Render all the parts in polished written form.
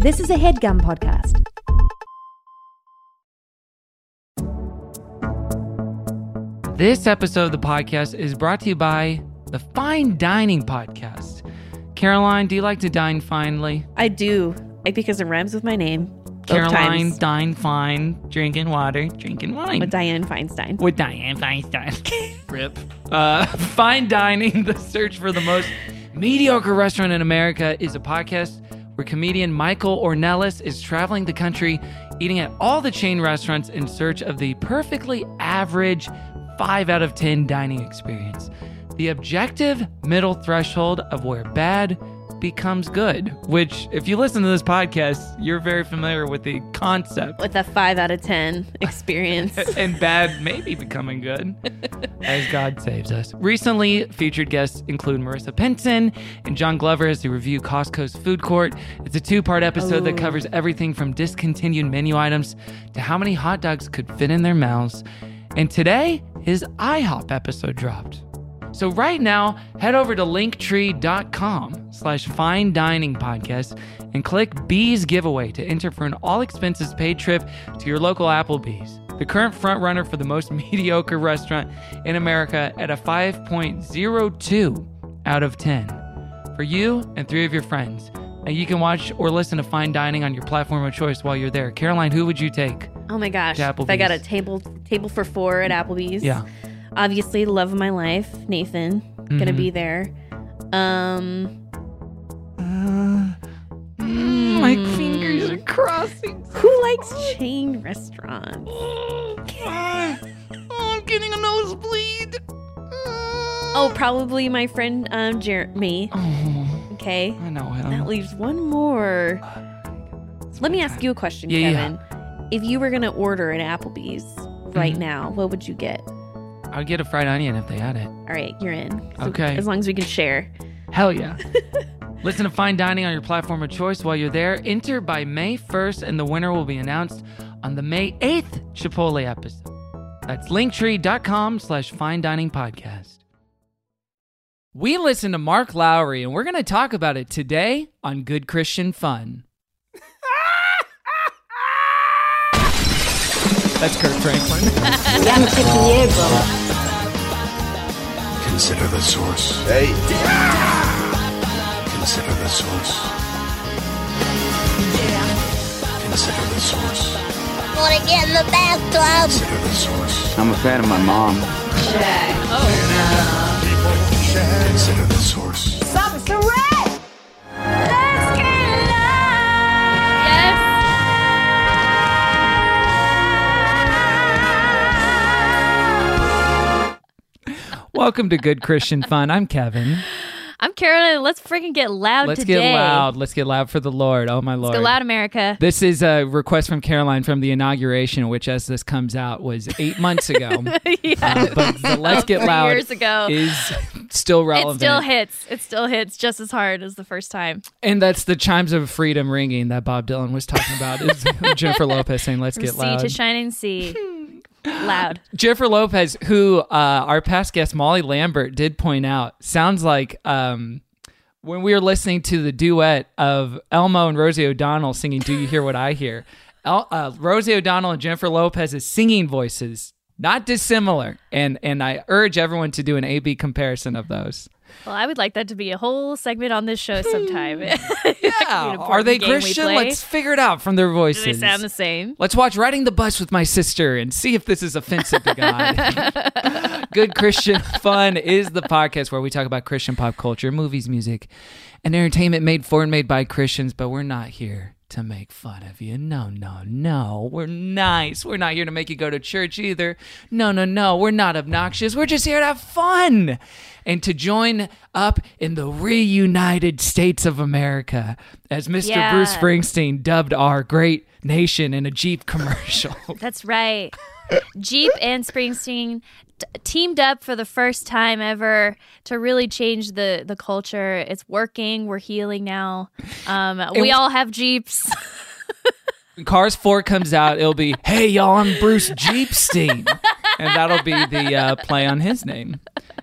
This is a HeadGum podcast. This episode of the podcast is brought to you by the Fine Dining Podcast. Caroline, do you like to dine finely? I do, because it rhymes with my name. Caroline, dine fine, drinking water, drinking wine. With Dianne Feinstein. With Dianne Feinstein. Rip. Fine Dining, the search for the most mediocre restaurant in America, is a podcast where comedian Michael Ornelas is traveling the country, eating at all the chain restaurants in search of the perfectly average 5 out of 10 dining experience. The objective middle threshold of where bad becomes good, which, if you listen to this podcast, you're very familiar with the concept. With a 5 out of 10 experience. And bad maybe becoming good, as God saves us. Recently, featured guests include Marissa Pinson and John Glover as they review Costco's food court. It's a 2-part episode that covers everything from discontinued menu items to how many hot dogs could fit in their mouths. And today, his IHOP episode dropped. So right now, head over to linktree.com/fine dining podcast and click Bees giveaway to enter for an all expenses paid trip to your local Applebee's, the current front runner for the most mediocre restaurant in America at a 5.02 out of 10 for you and 3 of your friends. And you can watch or listen to Fine Dining on your platform of choice while you're there. Caroline, who would you take? Oh my gosh. If I got a table for 4 at Applebee's. Yeah. Obviously, the love of my life, Nathan, gonna be there. My fingers are crossing. Who likes chain restaurants? I'm getting a nosebleed. Oh, probably my friend Jeremy. Oh, okay. I know him. That leaves one more. Let me ask you a question, Kevin. Yeah. If you were gonna order at Applebee's right now, what would you get? I'd get a fried onion if they had it. All right, you're in. So Okay. As long as we can share. Hell yeah. Listen to Fine Dining on your platform of choice while you're there. Enter by May 1st, and the winner will be announced on the May 8th Chipotle episode. That's linktree.com/fine dining podcast. We listen to Mark Lowry, and we're going to talk about it today on Good Christian Fun. That's Kurt Franklin. Consider the source. Hey. Consider the source. Consider the source. Wanna get in the bathtub? Consider the source. I'm a fan of my mom. Consider the source. Stop, it's a rat! Let's get loud! Yes! Welcome to Good Christian Fun. I'm Kevin. I'm Carolyn. Let's freaking get loud Let's today. get loud. Let's get loud for the Lord. Oh, my Lord. Let's get loud, America. This is a request from Caroline from the inauguration, which, as this comes out, was 8 months ago. Yeah. But the Let's Get 3 Loud years ago. is still relevant. It still hits just as hard as the first time. And that's the chimes of freedom ringing that Bob Dylan was talking about. Is Jennifer Lopez saying, let's From get sea loud. to shining sea. Loud. Jennifer Lopez, who our past guest Molly Lambert did point out, sounds like when we were listening to the duet of Elmo and Rosie O'Donnell singing Do You Hear What I Hear, Rosie O'Donnell and Jennifer Lopez's singing voices, not dissimilar. And I urge everyone to do an A-B comparison of those. Well, I would like that to be a whole segment on this show sometime. Yeah. Are they Christian? Let's figure it out from their voices. Do they sound the same? Let's watch Riding the Bus with My Sister and see if this is offensive to God. Good Christian Fun is the podcast where we talk about Christian pop culture, movies, music, and entertainment made for and made by Christians, but we're not here to make fun of you. No. We're nice. We're not here to make you go to church either. No. We're not obnoxious. We're just here to have fun and to join up in the reunited states of America, as Mr. Bruce Springsteen dubbed our great nation in a Jeep commercial. That's right. Jeep and Springsteen teamed up for the first time ever to really change the culture. It's working. We're healing now. We all have Jeeps. When Cars 4 comes out, it'll be, hey, y'all, I'm Bruce Jeepstein. And that'll be the play on his name.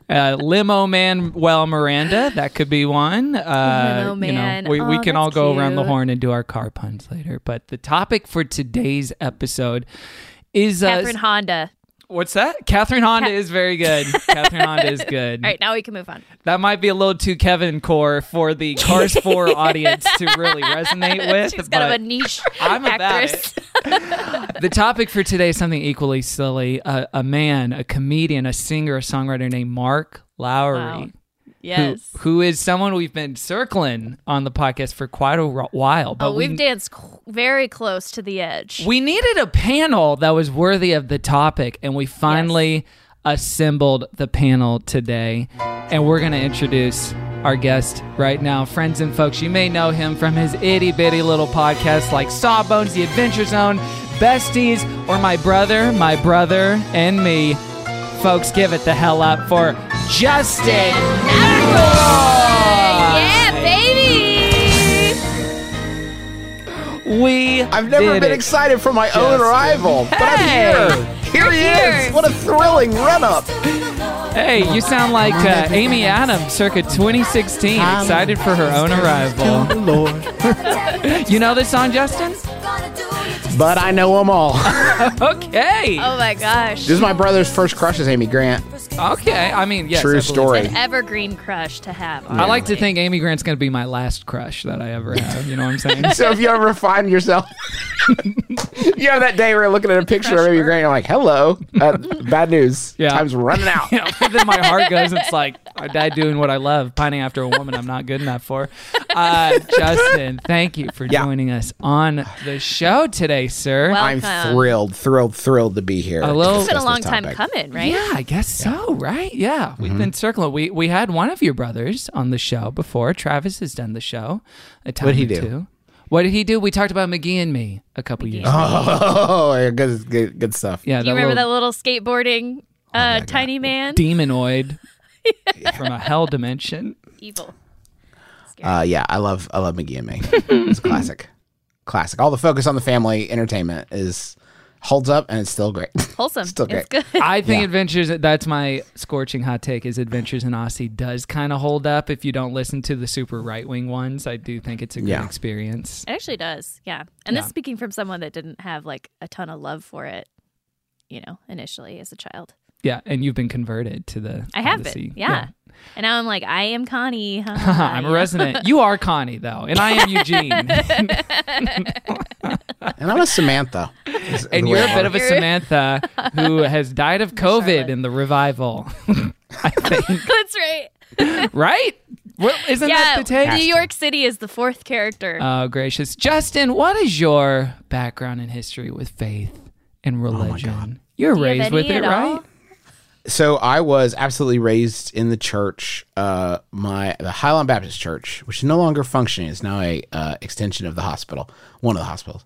Limo Man, well, Miranda, that could be one. Limo Man. We can all that's go around the cute. horn and do our car puns later. But the topic for today's episode is Catherine Honda. what's that? Catherine Honda is very good. Catherine Honda is good. All right, now we can move on. That might be a little too Kevin core for the Cars 4 audience to really resonate with. She's kind of but a niche I'm about actress. The topic for today is something equally silly. A man, a comedian, a singer, a songwriter named Mark Lowry. Wow. Yes. Who is someone we've been circling on the podcast for quite a while. But We've danced very close to the edge. we needed a panel that was worthy of the topic, and we finally assembled the panel today. And we're going to introduce our guest right now. Friends and folks, you may know him from his itty-bitty little podcasts like Sawbones, The Adventure Zone, Besties, or My Brother, and Me. Folks, give it the hell up for Justin Ackles! Yeah, baby! I've Never been excited for my own arrival, but I'm here. Here he here. is. What a thrilling run-up. Hey, you sound like Amy Adams circa 2016, excited for her own arrival. Lord. You know this song, Justin? But I know them all. Okay. Oh my gosh. This is my brother's first crush is Amy Grant. Okay. I mean, yes. I True believe story. that. An evergreen crush to have. I like to honestly. think Amy Grant's going to be my last crush that I ever have. You know what I'm saying? So if you ever find yourself, you have that day where you're looking at a picture of Amy Grant, and you're like, hello. Bad news. Yeah. Time's running out. Yeah, but then my heart goes, it's like, I died doing what I love, pining after a woman I'm not good enough for. Justin, thank you for joining us on the show today, sir. Well, I'm Welcome. thrilled to be here. A little- It's been a Discuss long this time topic. coming, right? Yeah, I guess so, right? Yeah, we've been circling. We had one of your brothers on the show before. Travis has done the show a time What'd he or do? two. What did he do? We talked about McGee and Me a couple years ago. Oh, yeah, good stuff. Yeah, Do you remember that little little skateboarding tiny man? demonoid from a hell dimension. Evil. Yeah, I love McGee and Me. It's a classic. All the focus on the family entertainment holds up, and it's still great. Wholesome. Still great. It's good. I think Yeah. Adventures, that's my scorching hot take, is Adventures in Aussie does kind of hold up if you don't listen to the super right-wing ones. I do think it's a good Yeah. experience. It actually does. Yeah. And Yeah. this speaking from someone that didn't have like a ton of love for it, initially as a child. Yeah, and you've been converted to the I have Odyssey. been. Yeah. And now I'm like, I am Connie. I'm a resident. You are Connie, though, and I am Eugene. And I'm a Samantha. And you're a bit of a Samantha who has died of COVID Charlotte. in the revival. I think. That's right. Right? Well, isn't that the take? New York City is the fourth character. Oh, gracious. Justin, what is your background and history with faith and religion? You're Do you have raised with any it, at all? right? So I was absolutely raised in the church, the Highland Baptist Church, which is no longer functioning. It's now a extension of the hospital, one of the hospitals.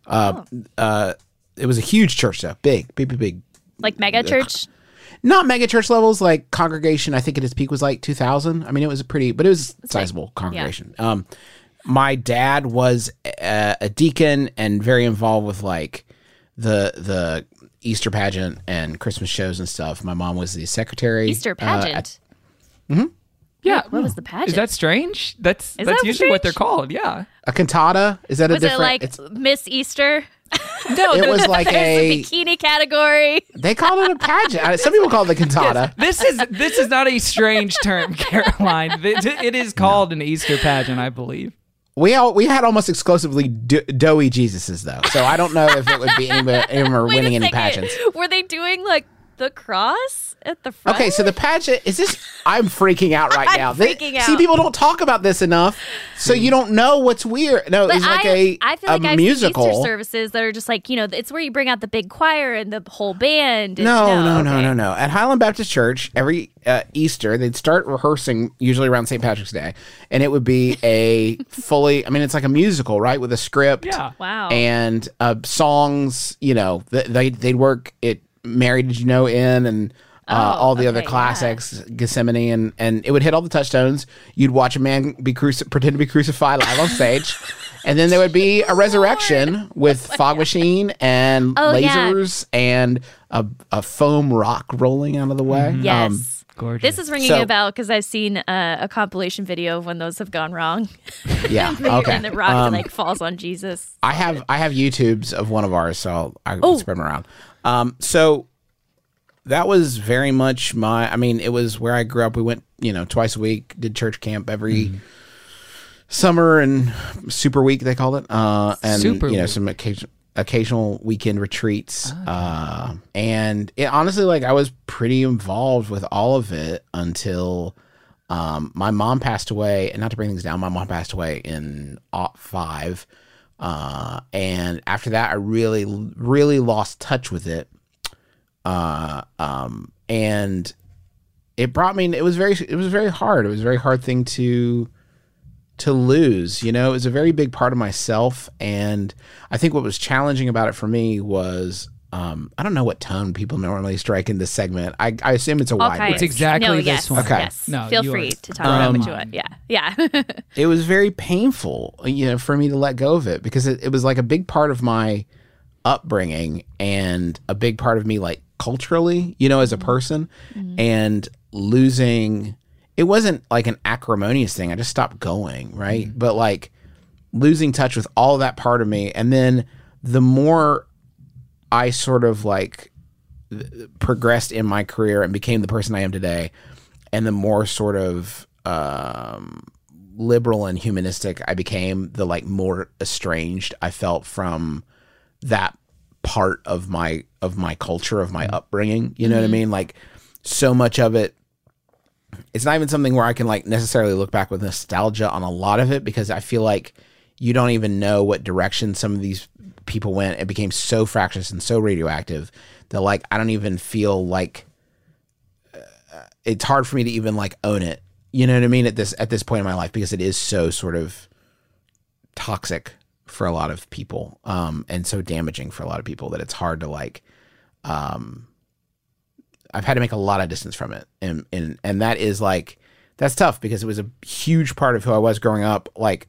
It was a huge church, though, big. Like mega church. Not mega church levels, like congregation. I think at its peak was like 2,000. I mean, it was but it was a sizable congregation. My dad was a deacon and very involved with like the Easter pageant and Christmas shows and stuff. My mom was the secretary. Easter pageant. Yeah. What was the pageant? Is that strange? That's that usually what they're strange? called. Yeah. A cantata? Is that a was it different? like Miss Easter? No, it was like a. Bikini category. They called it a pageant. Some people call it the cantata. This is not a strange term, Caroline. It is called an Easter pageant, I believe. We had almost exclusively doughy Jesuses though, so I don't know if it would be any of them are Wait winning a any second. pageants. Were they doing like the cross at the front? Okay, so the pageant is this. I'm freaking out right I'm now. freaking out. See, people don't talk about this enough, so you don't know what's weird. No, But it's like I feel like I've musical. seen Easter services that are just like, it's where you bring out the big choir and the whole band. And No. At Highland Baptist Church, every Easter, they'd start rehearsing, usually around St. Patrick's Day, and it would be a fully, it's like a musical, right, with a script. Yeah. Wow. And songs, they'd work it, Mary Did You Know In, and all the other okay, classics, Gethsemane, and it would hit all the touchstones. You'd watch a man pretend to be crucified live on stage. And then there would be a resurrection with fog machine and Oh, yeah. lasers and a foam rock rolling out of the way. Yes. Gorgeous. This is ringing a bell because I've seen a compilation video of when those have gone wrong. Yeah. Okay. And the rock like falls on Jesus. I have YouTubes of one of ours, so I'll spread them around. So that was very much it was where I grew up. We went, twice a week, did church camp every summer and super week, they called it. And, Super week. Some occasional weekend retreats. And it honestly, like, I was pretty involved with all of it until my mom passed away. And not to bring things down, my mom passed away in 2005. And after that, I really, really lost touch with it. And it brought me, it was very hard. It was a very hard thing to lose, it was a very big part of myself. And I think what was challenging about it for me was, I don't know what tone people normally strike in this segment. I assume it's a wide range. It's exactly this one. Okay. Yes. No, Feel free to talk about what you want. Yeah. It was very painful, for me to let go of it because it was like a big part of my upbringing and a big part of me, like, culturally, as a person. And losing, it wasn't like an acrimonious thing. I just stopped going, right? But like losing touch with all of that part of me. And then the more I sort of like progressed in my career and became the person I am today, and the more sort of liberal and humanistic I became, the like more estranged I felt from that part of my culture, of my upbringing. You know what I mean? Like, so much of it, it's not even something where I can like necessarily look back with nostalgia on a lot of it, because I feel like you don't even know what direction some of these people went. It became so fractious and so radioactive that like I don't even feel like it's hard for me to even like own it. You know what I mean? At this point in my life, because it is so sort of toxic for a lot of people, and so damaging for a lot of people that it's hard to like. I've had to make a lot of distance from it, and that is like, that's tough because it was a huge part of who I was growing up. Like,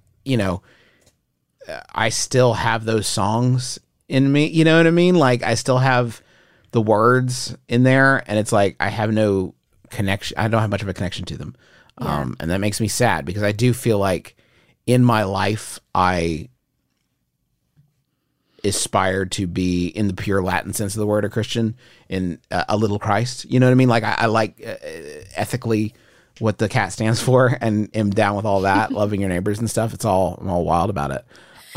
I still have those songs in me. You know what I mean? Like, I still have the words in there, and it's like I have no connection. I don't have much of a connection to them, and that makes me sad because I do feel like in my life I aspired to be, in the pure Latin sense of the word, a Christian, in a little Christ. You know what I mean? Like I like ethically what the cat stands for, and am down with all that, loving your neighbors and stuff. I'm all wild about it.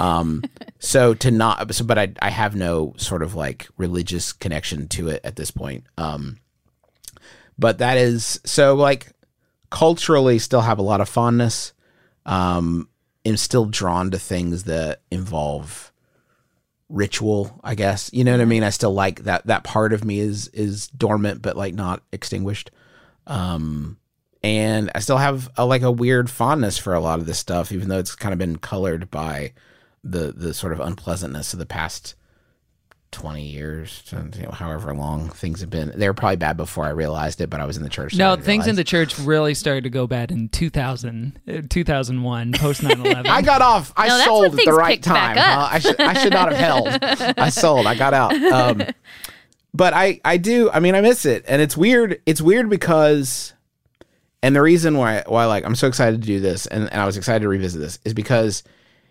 But I have no sort of like religious connection to it at this point. But that is, so like culturally still have a lot of fondness. Am still drawn to things that involve ritual, I guess. You know what I mean? I still like that part of me is dormant, but like not extinguished. And I still have a weird fondness for a lot of this stuff, even though it's kind of been colored by the sort of unpleasantness of the past 20 years, however long things have been. They were probably bad before I realized it, but I was in the church. No, things in the church really started to go bad in 2001, post 9/11. I got off. I sold at the right time. I should not have held. I sold. I got out. But I do. I mean, I miss it, and it's weird. It's weird because, and the reason why like I'm so excited to do this, and I was excited to revisit this, is because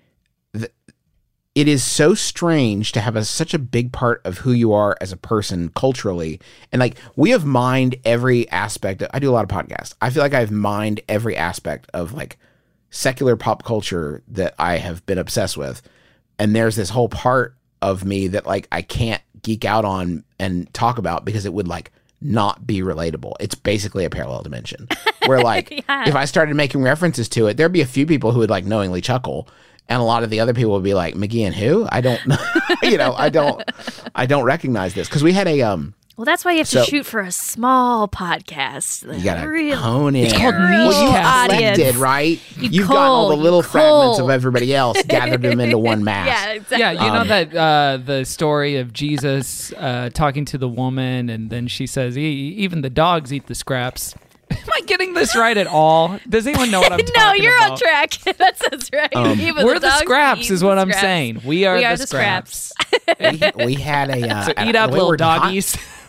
it is so strange to have such a big part of who you are as a person culturally. And like, we have mined every aspect. I do a lot of podcasts. I feel like I've mined every aspect of like secular pop culture that I have been obsessed with. And there's this whole part of me that like I can't geek out on and talk about because it would like not be relatable. It's basically a parallel dimension where like, if I started making references to it, there'd be a few people who would like knowingly chuckle. And a lot of the other people would be like, McGee and who? I don't know. I don't recognize this. Because we had a well, that's why you have to shoot for a small podcast. You gotta hone in. It's called niche Well, cast. you collected, right? You've gotten all the little fragments of everybody else, gathered them into one mass. Yeah, exactly. Yeah, you know that the story of Jesus talking to the woman, and then she says, even the dogs eat the scraps. Am I getting this right at all? Does anyone know what I'm talking about? No, you're on track. That sounds right. We're the scraps, is what I'm saying. We are the scraps. We had a So eat up, little doggies.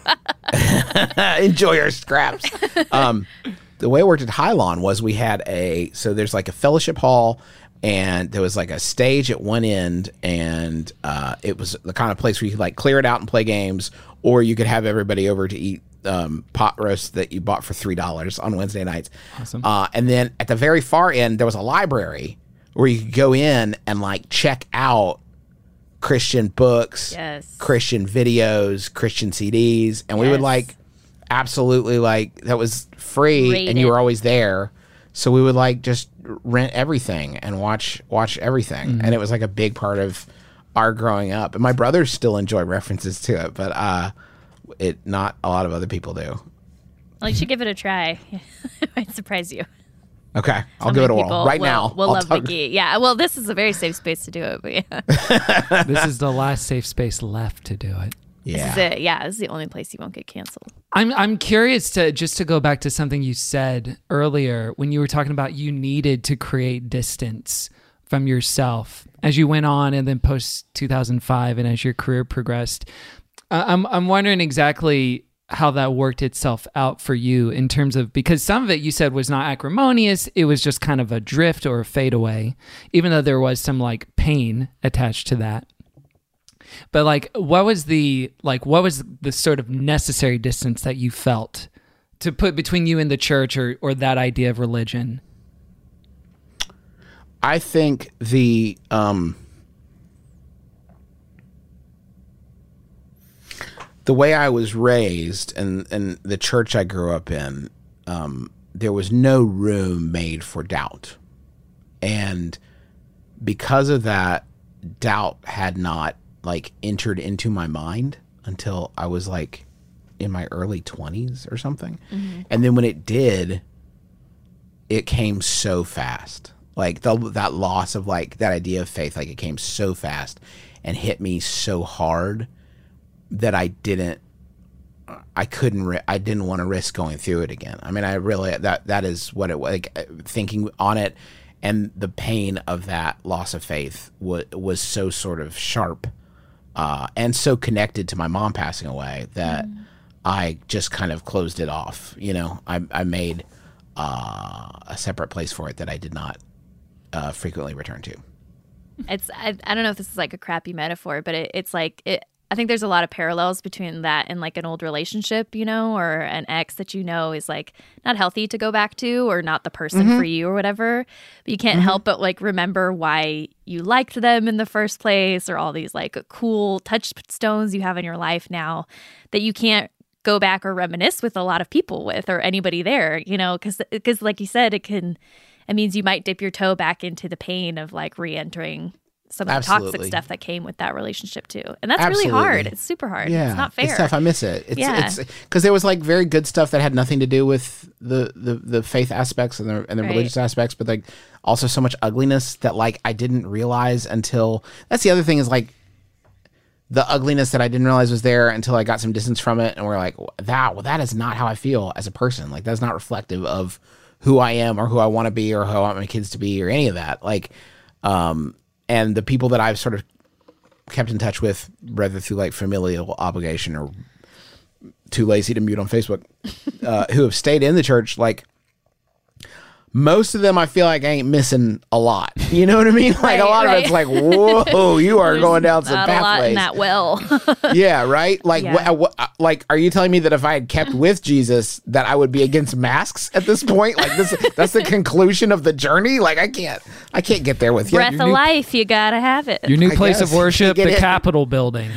Enjoy your scraps. The way it worked at Hylon was we had so there's like a fellowship hall, and there was like a stage at one end, and it was the kind of place where you could like clear it out and play games, or you could have everybody over to eat pot roast that you bought for $3 on Wednesday nights. Awesome. And then at the very far end, there was a library where you could go in and like check out Christian books, Yes. Christian videos, Christian CDs, and we would Yes. like absolutely like that was free, Rate and you it. were always there, so we would like just rent everything and watch everything, and it was like a big part of our growing up. And my brothers still enjoy references to it, but not a lot of other people do. Well, you should give it a try. It might surprise you. Okay, I'll So give it a many whirl people right will- now. Will I'll love talk- McGee. Yeah. Well, this is a very safe space to do it. But yeah, This is the last safe space left to do it. this Yeah, is it. Yeah, this is the only place you won't get canceled. I'm curious to go back to something you said earlier when you were talking about you needed to create distance from yourself as you went on, and then post 2005, and as your career progressed. I'm wondering exactly how that worked itself out for you in terms of, because some of it you said was not acrimonious, it was just kind of a drift or a fade away, even though there was some like pain attached to that. But like, what was the sort of necessary distance that you felt to put between you and the church, or that idea of religion? I think the way I was raised and the church I grew up in, there was no room made for doubt. And because of that, doubt had not like entered into my mind until I was like in my early 20s or something. And then when it did, it came so fast. Like that loss of like that idea of faith, like it came so fast and hit me so hard that I didn't want to risk going through it again. I mean, I really, that is what it was, like, thinking on it, and the pain of that loss of faith was so sort of sharp and so connected to my mom passing away that I just kind of closed it off. You know, I made a separate place for it that I did not frequently return to. I don't know if this is like a crappy metaphor, but it's like I think there's a lot of parallels between that and like an old relationship, you know, or an ex that you know is like not healthy to go back to, or not the person for you or whatever. But you can't help but like remember why you liked them in the first place, or all these like cool touchstones you have in your life now that you can't go back or reminisce with a lot of people with, or anybody there, you know, because like you said, it means you might dip your toe back into the pain of like re-entering some of the toxic Absolutely. stuff that came with that relationship too. And that's Absolutely. really hard. It's super hard. Yeah, It's not fair. It's tough. I miss it. Yeah. It's because there was like very good stuff that had nothing to do with the faith aspects and the Right. religious aspects, but like also so much ugliness that like I didn't realize until. That's the other thing, is like the ugliness that I didn't realize was there until I got some distance from it, and we're like, that is not how I feel as a person. Like that's not reflective of who I am or who I want to be or who I want my kids to be or any of that. Like, and the people that I've sort of kept in touch with, whether through like familial obligation or too lazy to mute on Facebook, who have stayed in the church, like most of them I feel like I ain't missing a lot. You know what I mean? Like a lot of it's like, whoa, you are going down some Not a lot in pathways. that well. Yeah, right? Like, Yeah. like, are you telling me that if I had kept with Jesus, that I would be against masks at this point? Like, that's the conclusion of the journey? Like, I can't get there with you. Breath of life, you gotta have it. Your new I place guess. of worship, Get the it. Capitol building.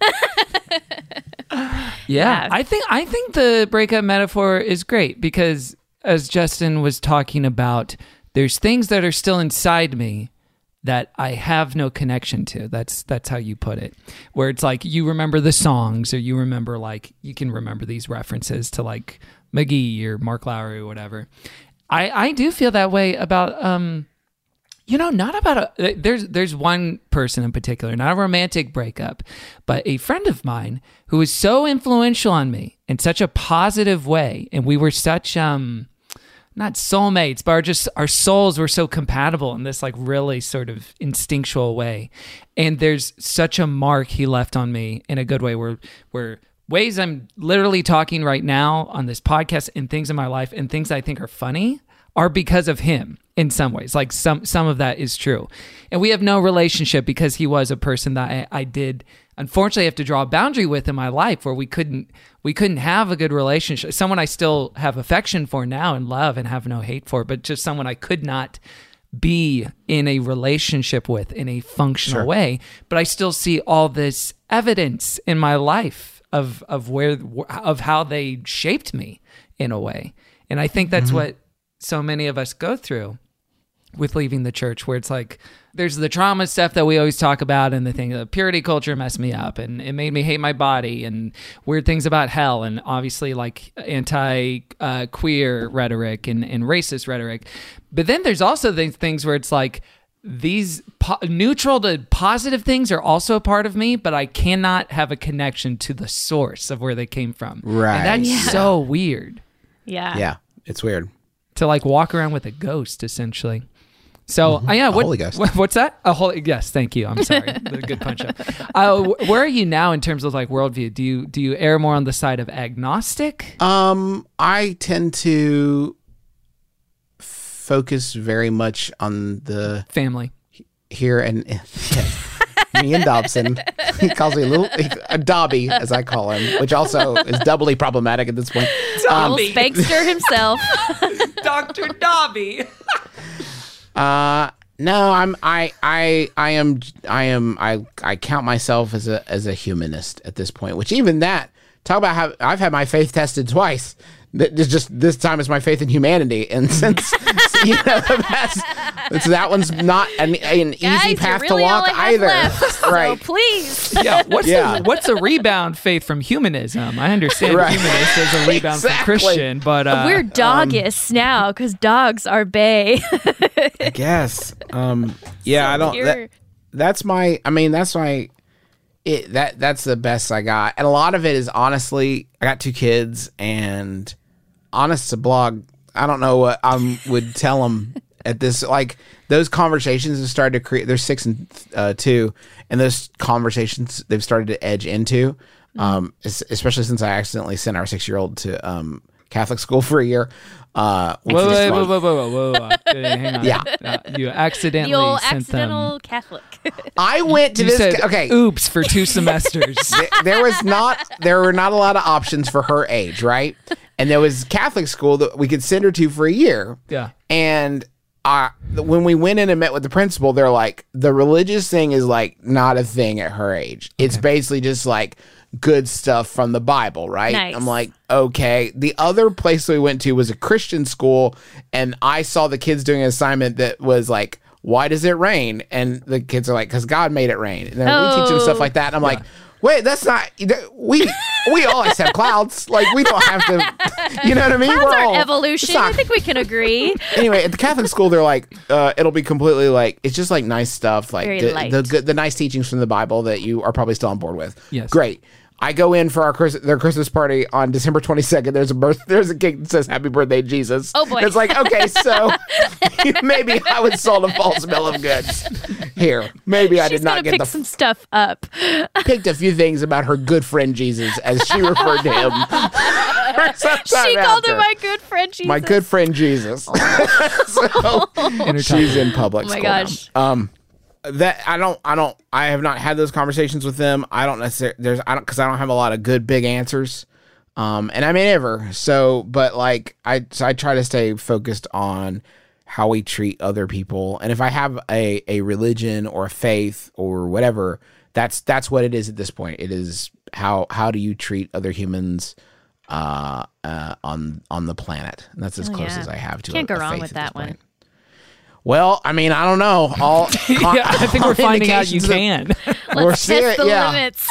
Yeah, I think the breakup metaphor is great because, as Justin was talking about, there's things that are still inside me that I have no connection to. That's how you put it. Where it's like you remember the songs, or you remember like you can remember these references to like McGee or Mark Lowry or whatever. I do feel that way about not about there's one person in particular, not a romantic breakup, but a friend of mine who was so influential on me in such a positive way, and we were such not soulmates, but our souls were so compatible in this like really sort of instinctual way. And there's such a mark he left on me in a good way, where ways I'm literally talking right now on this podcast and things in my life and things I think are funny are because of him in some ways. Like some of that is true. And we have no relationship because he was a person that I did unfortunately have to draw a boundary with in my life where we couldn't have a good relationship. Someone I still have affection for now and love and have no hate for, but just someone I could not be in a relationship with in a functional way. But I still see all this evidence in my life of how they shaped me in a way. And I think that's what so many of us go through with leaving the church, where it's like there's the trauma stuff that we always talk about, and the thing the purity culture messed me up and it made me hate my body, and weird things about hell, and obviously like anti-queer rhetoric and racist rhetoric. But then there's also the things where it's like these neutral to positive things are also a part of me, but I cannot have a connection to the source of where they came from. Right. And that's so weird. Yeah. Yeah, it's weird. To like walk around with a ghost, essentially. So Holy Ghost. What's that? A holy, yes, thank you. I'm sorry, the good punch up. Where are you now in terms of like worldview? Do you err more on the side of agnostic? I tend to focus very much on the Family. here and me and Dobson. He calls me a Dobby, as I call him, which also is doubly problematic at this point. Old Spankster himself. Dr. Dobby. No, I count myself as a humanist at this point, which even that, talk about how I've had my faith tested twice. Just this time is my faith in humanity, and since that one's not an easy path to walk either. Left, right? So please. Yeah. What's a rebound faith from humanism? I understand humanist is a rebound from Christian, but we're dogists now because dogs are bae. I guess. Yeah, I don't. That's my. I mean, that's my. That's the best I got, and a lot of it is honestly. I got 2 kids, and honest to blog, I don't know what I would tell them at this. Like those conversations have started to create. They're 6 and 2, and those conversations they've started to edge into. Especially since I accidentally sent our 6-year-old to Catholic school for a year. Whoa. Hang on. Yeah. You accidentally The old sent accidental them. Catholic. I went to You this. said, Okay. oops for 2 semesters. There were not a lot of options for her age, right? And there was Catholic school that we could send her to for a year. Yeah. And when we went in and met with the principal, they're like, the religious thing is like not a thing at her age. It's basically just like good stuff from the Bible, right? Nice. I'm like, okay. The other place we went to was a Christian school, and I saw the kids doing an assignment that was like, why does it rain? And the kids are like, because God made it rain. And then we teach them stuff like that. And I'm like, wait, that's not, we all accept clouds. Like, we don't have to, you know what I mean? Clouds We're are all, evolution. I think we can agree. Anyway, at the Catholic school, they're like, it'll be completely like, it's just like nice stuff, like Very light. the nice teachings from the Bible that you are probably still on board with. Yes. Great. I go in for their Christmas party on December 22nd. There's a cake that says "Happy Birthday, Jesus." Oh boy! It's like, okay, so maybe I was sold a false bill of goods here. Maybe I did not get pick some stuff up. Picked a few things about her good friend Jesus, as she referred to him. She called him my good friend Jesus. My good friend Jesus. So she's in public. Oh my school gosh. now. That I have not had those conversations with them. I don't necessarily because I don't have a lot of good big answers. And I may never. So, but like I try to stay focused on how we treat other people. And if I have a religion or a faith or whatever, that's what it is at this point. It is how do you treat other humans on the planet. And that's as close as I have to Can't a go wrong faith with at that this one. point. Well, I mean, I don't know. Yeah, I think we're finding out you can. Let's test the limits.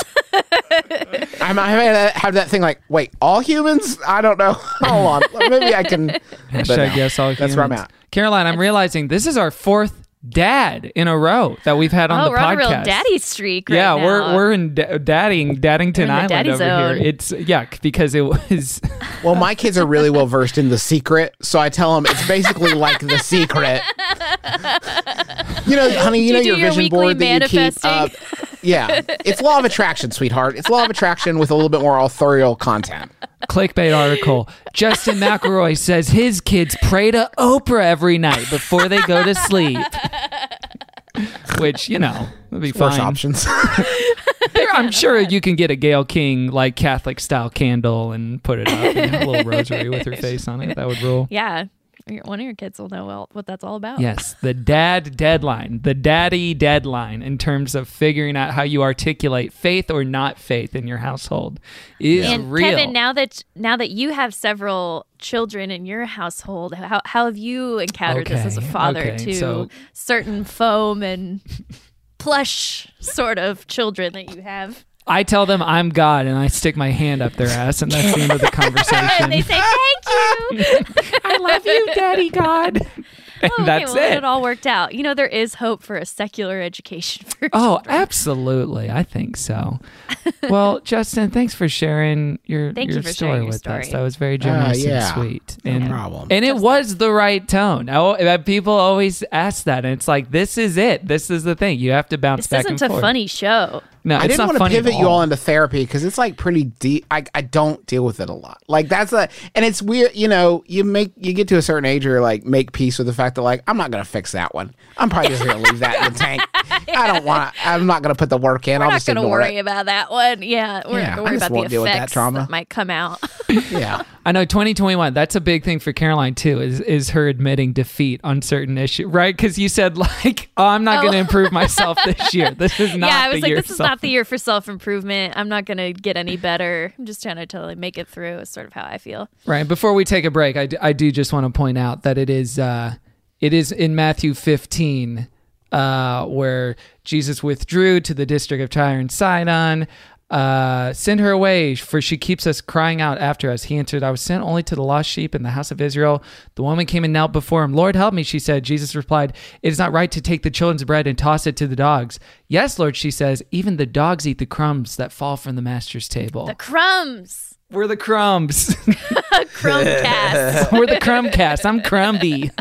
I might have that thing like, wait, all humans? I don't know. Hold on. Maybe I can. Hashtag yes, all humans. That's where I'm at. Caroline, I'm realizing this is our 4th dad in a row that we've had on the we're on a real podcast. daddy streak right yeah, now. we're in Daddington Island daddy over zone. here. It's because it was. Well, my kids are really well versed in The Secret, so I tell them it's basically like The Secret. You know, honey, you know do your your vision weekly board that you keep manifesting? up. Yeah. It's law of attraction, sweetheart. It's law of attraction with a little bit more authorial content. Clickbait article. Justin McElroy says his kids pray to Oprah every night before they go to sleep. Which, would be Worse fine. options. I'm sure you can get a Gayle King like Catholic style candle and put it up and have a little rosary with her face on it. That would rule. Yeah. One of your kids will know what that's all about. Yes, the dad deadline, the daddy deadline in terms of figuring out how you articulate faith or not faith in your household is And real. Kevin, now that you have several children in your household, how have you encountered this as a father to certain foam and plush sort of children that you have? I tell them I'm God and I stick my hand up their ass and that's the end of the conversation. And they say, thank you. I love you, Daddy God. And that's it. It all worked out. There is hope for a secular education for Oh, children. absolutely. I think so. Well, Justin, thanks for sharing your story with us. That was very generous and sweet. No problem. And it was the right tone. People always ask that. And it's like, this is it. This is the thing. You have to bounce back and This isn't forth. a funny show. No, I it's didn't not want to funny pivot at you all into therapy because it's like pretty deep. I don't deal with it a lot. Like and it's weird. You get to a certain age where you're like make peace with the fact that like I'm not gonna fix that one. I'm probably just gonna leave that in the tank. I'm not gonna put the work in. We're I'll not just going to ignore worry it. about that one. Yeah, we're Yeah, going to I worry just about won't the deal with that effects trauma. that might come out. Yeah. I know 2021, that's a big thing for Caroline too, is her admitting defeat on certain issues, right? Because you said like, I'm not going to improve myself this year. This is not I was the year. like, this is not the year for self-improvement. I'm not going to get any better. I'm just trying to totally make it through is sort of how I feel. Right. Before we take a break, I do just want to point out that it is in Matthew 15 where Jesus withdrew to the district of Tyre and Sidon. Send her away, for she keeps us crying out after us. He answered, I was sent only to the lost sheep in the house of Israel. The woman came and knelt before him. Lord, help me, she said. Jesus replied, it is not right to take the children's bread and toss it to the dogs. Yes, Lord, she says, even the dogs eat the crumbs that fall from the master's table. The crumbs. We're the crumbs. Crumbcast. We're the crumbcast. I'm Crumby.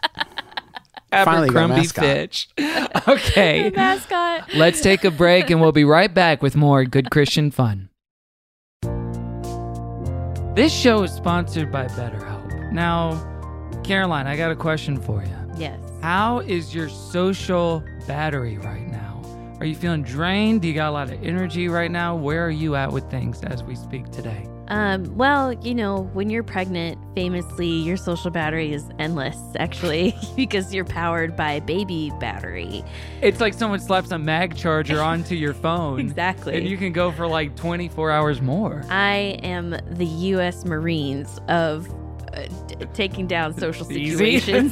Finally got a Abercrumbie mascot. Fitch. Okay. Mascot. Let's take a break and we'll be right back with more Good Christian Fun. This show is sponsored by BetterHelp. Now, Caroline, I got a question for you. Yes. How is your social battery right now? Are you feeling drained? Do you got a lot of energy right now? Where are you at with things as we speak today? Well, when you're pregnant, famously, your social battery is endless, actually, because you're powered by baby battery. It's like someone slaps a mag charger onto your phone. Exactly. And you can go for like 24 hours more. I am the U.S. Marines of taking down social Easy. situations.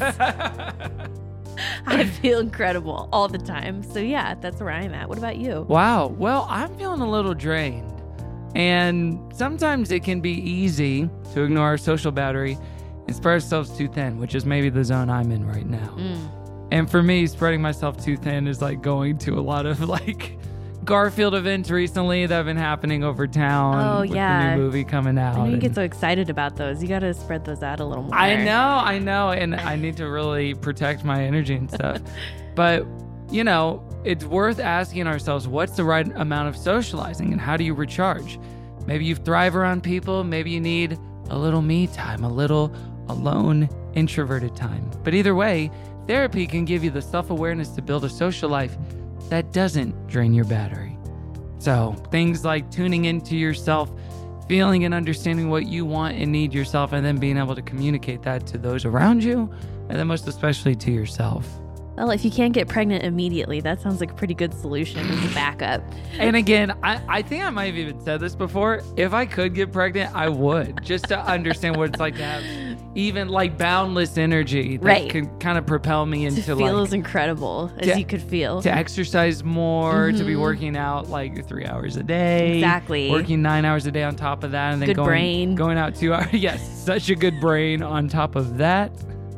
I feel incredible all the time. So yeah, that's where I'm at. What about you? Wow. Well, I'm feeling a little drained. And sometimes it can be easy to ignore our social battery and spread ourselves too thin, which is maybe the zone I'm in right now. And for me, spreading myself too thin is like going to a lot of like Garfield events recently that have been happening over town. Oh, with yeah. the new movie coming out. I know you and- get so excited about those. You got to spread those out a little more. I know. And I need to really protect my energy and stuff. But, it's worth asking ourselves, what's the right amount of socializing and how do you recharge? Maybe you thrive around people. Maybe you need a little me time, a little alone, introverted time. But either way, therapy can give you the self-awareness to build a social life that doesn't drain your battery. So things like tuning into yourself, feeling and understanding what you want and need yourself, and then being able to communicate that to those around you, and then most especially to yourself. Well, if you can't get pregnant immediately, that sounds like a pretty good solution as a backup. And again, I think I might have even said this before. If I could get pregnant, I would, just to understand what it's like to have even like boundless energy that Right. can kind of propel me into To feel like as incredible as Yeah. you could feel. to exercise more, to be working out like 3 hours a day. Exactly. Working 9 hours a day on top of that, and then Good brain. going out 2 hours. Yes, such a good brain on top of that.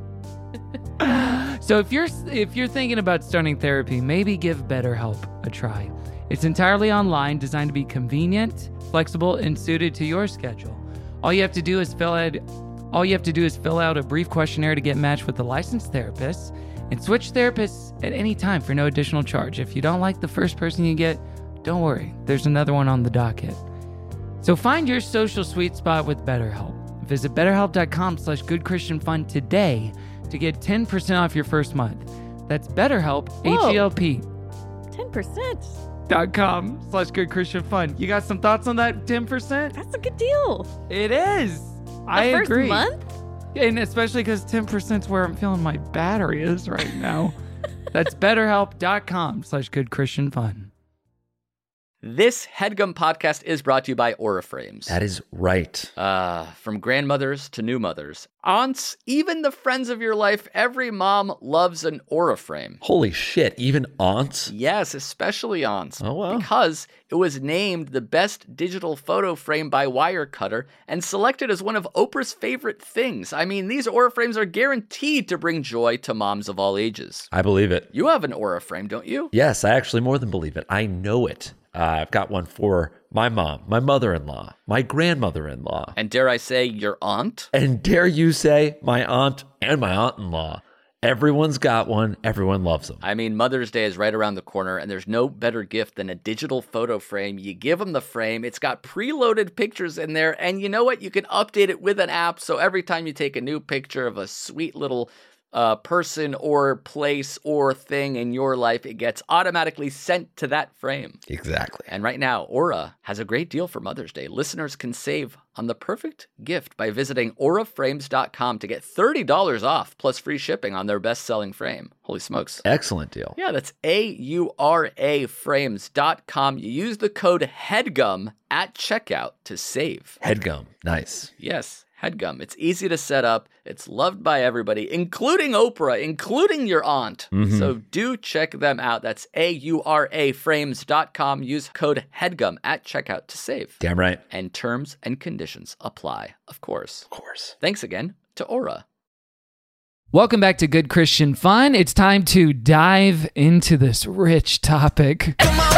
So if you're thinking about starting therapy, maybe give BetterHelp a try. It's entirely online, designed to be convenient, flexible, and suited to your schedule. All you have to do is fill out a brief questionnaire to get matched with a licensed therapist, and switch therapists at any time for no additional charge. If you don't like the first person you get, Don't worry, there's another one on the docket. So find your social sweet spot with BetterHelp. Visit betterhelp.com/goodchristianfun today to get 10% off your first month. That's BetterHelp, Whoa. H-E-L-P. 10%. .com/goodchristianfun. You got some thoughts on that 10%? That's a good deal. It is. The I first agree. month? And especially because 10% is where I'm feeling my battery is right now. That's betterhelp.com/goodchristianfun. This HeadGum podcast is brought to you by Aura Frames. That is right. From grandmothers to new mothers, aunts, even the friends of your life, every mom loves an Aura frame. Holy shit, even aunts? Yes, especially aunts. Oh, wow. Because it was named the best digital photo frame by Wirecutter and selected as one of Oprah's favorite things. I mean, these Aura frames are guaranteed to bring joy to moms of all ages. I believe it. You have an Aura frame, don't you? Yes, I actually more than believe it. I know it. I've got one for my mom, my mother-in-law, my grandmother-in-law. And dare I say, your aunt? And dare you say, my aunt and my aunt-in-law. Everyone's got one. Everyone loves them. I mean, Mother's Day is right around the corner, and there's no better gift than a digital photo frame. You give them the frame, it's got preloaded pictures in there, and you know what? You can update it with an app, so every time you take a new picture of a sweet little person or place or thing in your life, it gets automatically sent to that frame. Exactly. And right now, Aura has a great deal for Mother's Day. Listeners can save on the perfect gift by visiting auraframes.com to get $30 off plus free shipping on their best-selling frame. Holy smokes. Excellent deal. Yeah, that's auraframes.com. You use the code HEADGUM at checkout to save. Headgum. Nice. Yes, HEADGUM. It's easy to set up. It's loved by everybody, including Oprah, including your aunt. So do check them out. That's auraframes.com. Use code HEADGUM at checkout to save. Damn right. And terms and conditions apply, of course. Of course. Thanks again to Aura. Welcome back to Good Christian Fun. It's time to dive into this rich topic.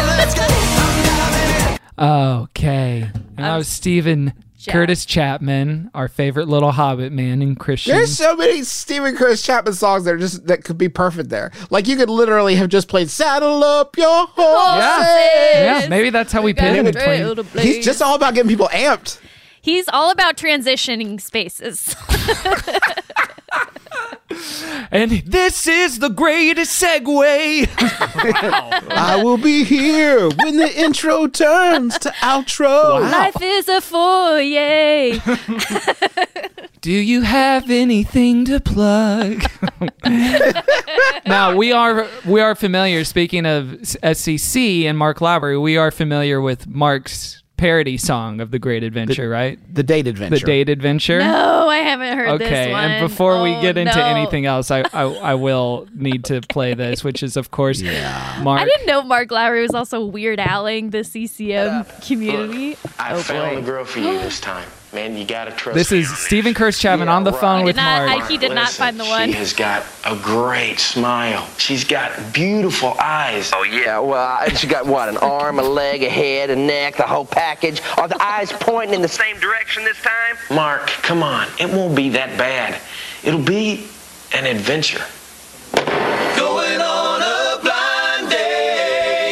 Okay. And that was Stephen Curtis Chapman, our favorite little Hobbit man in Christian. There's so many Stephen Curtis Chapman songs that could be perfect there. Like you could literally have just played "Saddle Up Your Horses." Yeah, maybe that's how we pit him between. He's just all about getting people amped. He's all about transitioning spaces. And this is the greatest segue. I will be here when the intro turns to outro. Life is a foyer. Do you have anything to plug? Now we are familiar. Speaking of SCC and Mark Lowry, we are familiar with Mark's parody song of The Great Adventure, right? The Date Adventure. The Date Adventure. No, I haven't heard this Okay, one. and before we get into no. anything else, I will need to play this, which is of course Mark. I didn't know Mark Lowry was also Weird Alling the CCM community. I found the girl for you this time. Man, you gotta trust This me is on this. Stephen Curtis Chapman on the phone with Mark. He did not find the one. She has got a great smile. She's got beautiful eyes. Oh, yeah, well, she got what, an arm, a leg, a head, a neck, the whole package? Are the eyes pointing in the same direction this time? Mark, come on. It won't be that bad. It'll be an adventure. Going on a blind date.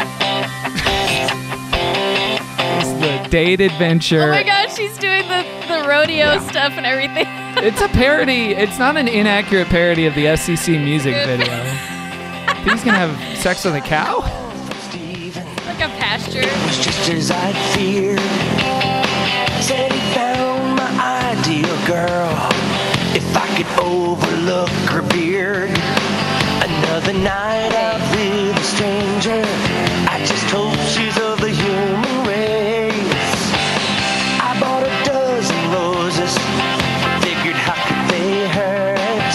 It's the Date Adventure. Oh my gosh, she's doing the rodeo stuff and everything. It's a parody. It's not an inaccurate parody of the SCC music video. Think he's gonna have sex with a cow? Like a pasture. It was just as I'd feared. Said he found my ideal girl. If I could overlook her beard. Another night out with a stranger. I just hope she's of the human race. I bought a dozen roses. Figured how could they hurt?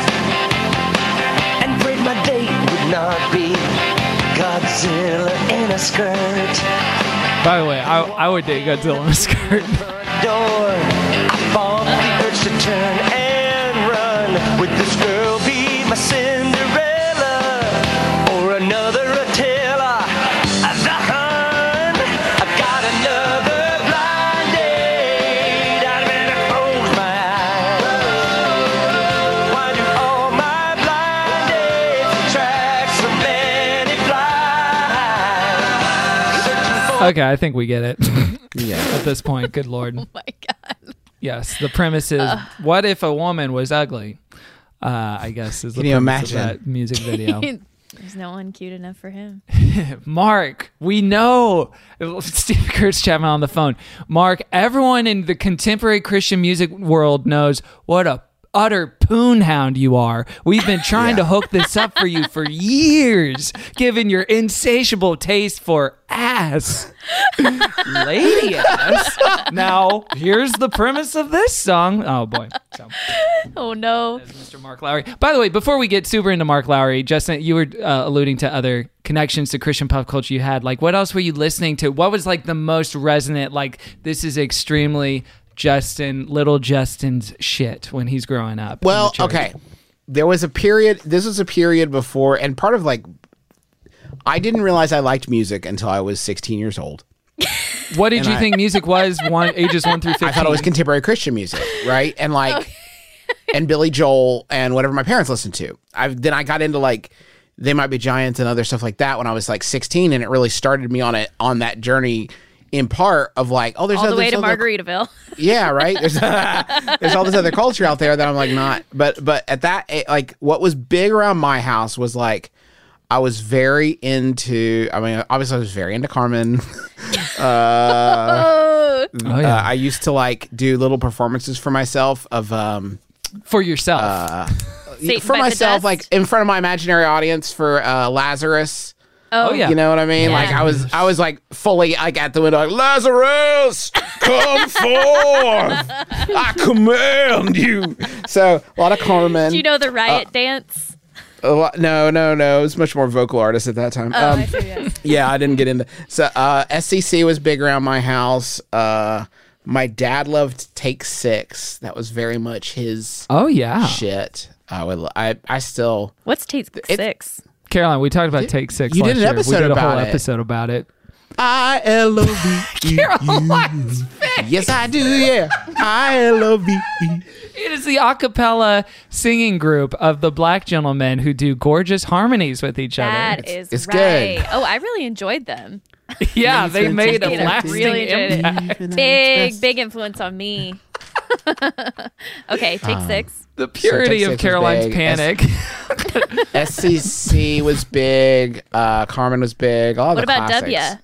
And prayed my date would not be Godzilla in a skirt. By the way, I would date Godzilla in a skirt. Door, I fought the urge to turn and run. Would this girl be my Cinderella or another Attila? The Hun, I got another blind date. I better close my eyes. Why do all my blind dates attract so many flies? Okay, I think we get it. Yeah. At this point, good Lord. Oh my God. Yes, the premise is, what if a woman was ugly? I guess is the Can you premise imagine? of that music video. There's no one cute enough for him. Mark, we know. Steve Kurtz chatting on the phone. Mark, everyone in the contemporary Christian music world knows what a utter poon hound you are. We've been trying to hook this up for you for years, given your insatiable taste for ass. Lady ass. Now, here's the premise of this song. Oh, boy. So, Oh no. Mr. Mark Lowry. By the way, before we get super into Mark Lowry, Justin, you were alluding to other connections to Christian pop culture you had. Like, what else were you listening to? What was like the most resonant? Like, this is extremely little Justin's shit when he's growing up. Well, okay. There was a period. This was a period before, and part of like, I didn't realize I liked music until I was 16 years old. What did you think music was? Ages 1 through 15. I thought it was contemporary Christian music, right? And like, and Billy Joel and whatever my parents listened to. Then I got into like, They Might Be Giants and other stuff like that when I was like 16, and it really started me on that journey. In part of like, oh, there's all the way to other, Margaritaville. Yeah, right. There's all this other culture out there that I'm like not. But at that, like, what was big around my house was like, I was very into. I mean, obviously, I was very into Carmen. I used to like do little performances for myself of for yourself. For myself, like in front of my imaginary audience for Lazarus. Oh yeah, you know what I mean. Yeah. Like I was like fully like at the window, like Lazarus, come forth! I command you. So a lot of Carmen. Do you know the riot dance? No. It was much more vocal artist at that time. I see, yes. Yeah, I didn't get into. So SCC was big around my house. My dad loved Take Six. That was very much his. Oh yeah. Shit. I still. What's Take Six? Caroline, we talked about Take Six. You last did an year. episode We did a about whole it. episode about it. I-L-O-V-E. Caroline's face. Yes, I do. Yeah. I-L-O-V-E. It is the a cappella singing group of the black gentlemen who do gorgeous harmonies with each other. That is it's right. good. Oh, I really enjoyed them. Yeah, they made a Yeah, lasting really enjoyed impact. it. Big influence on me. Okay, Take Six. The purity Take of Six was Caroline's big. panic. SCC was big. Carmen was big. All What the about classics. W?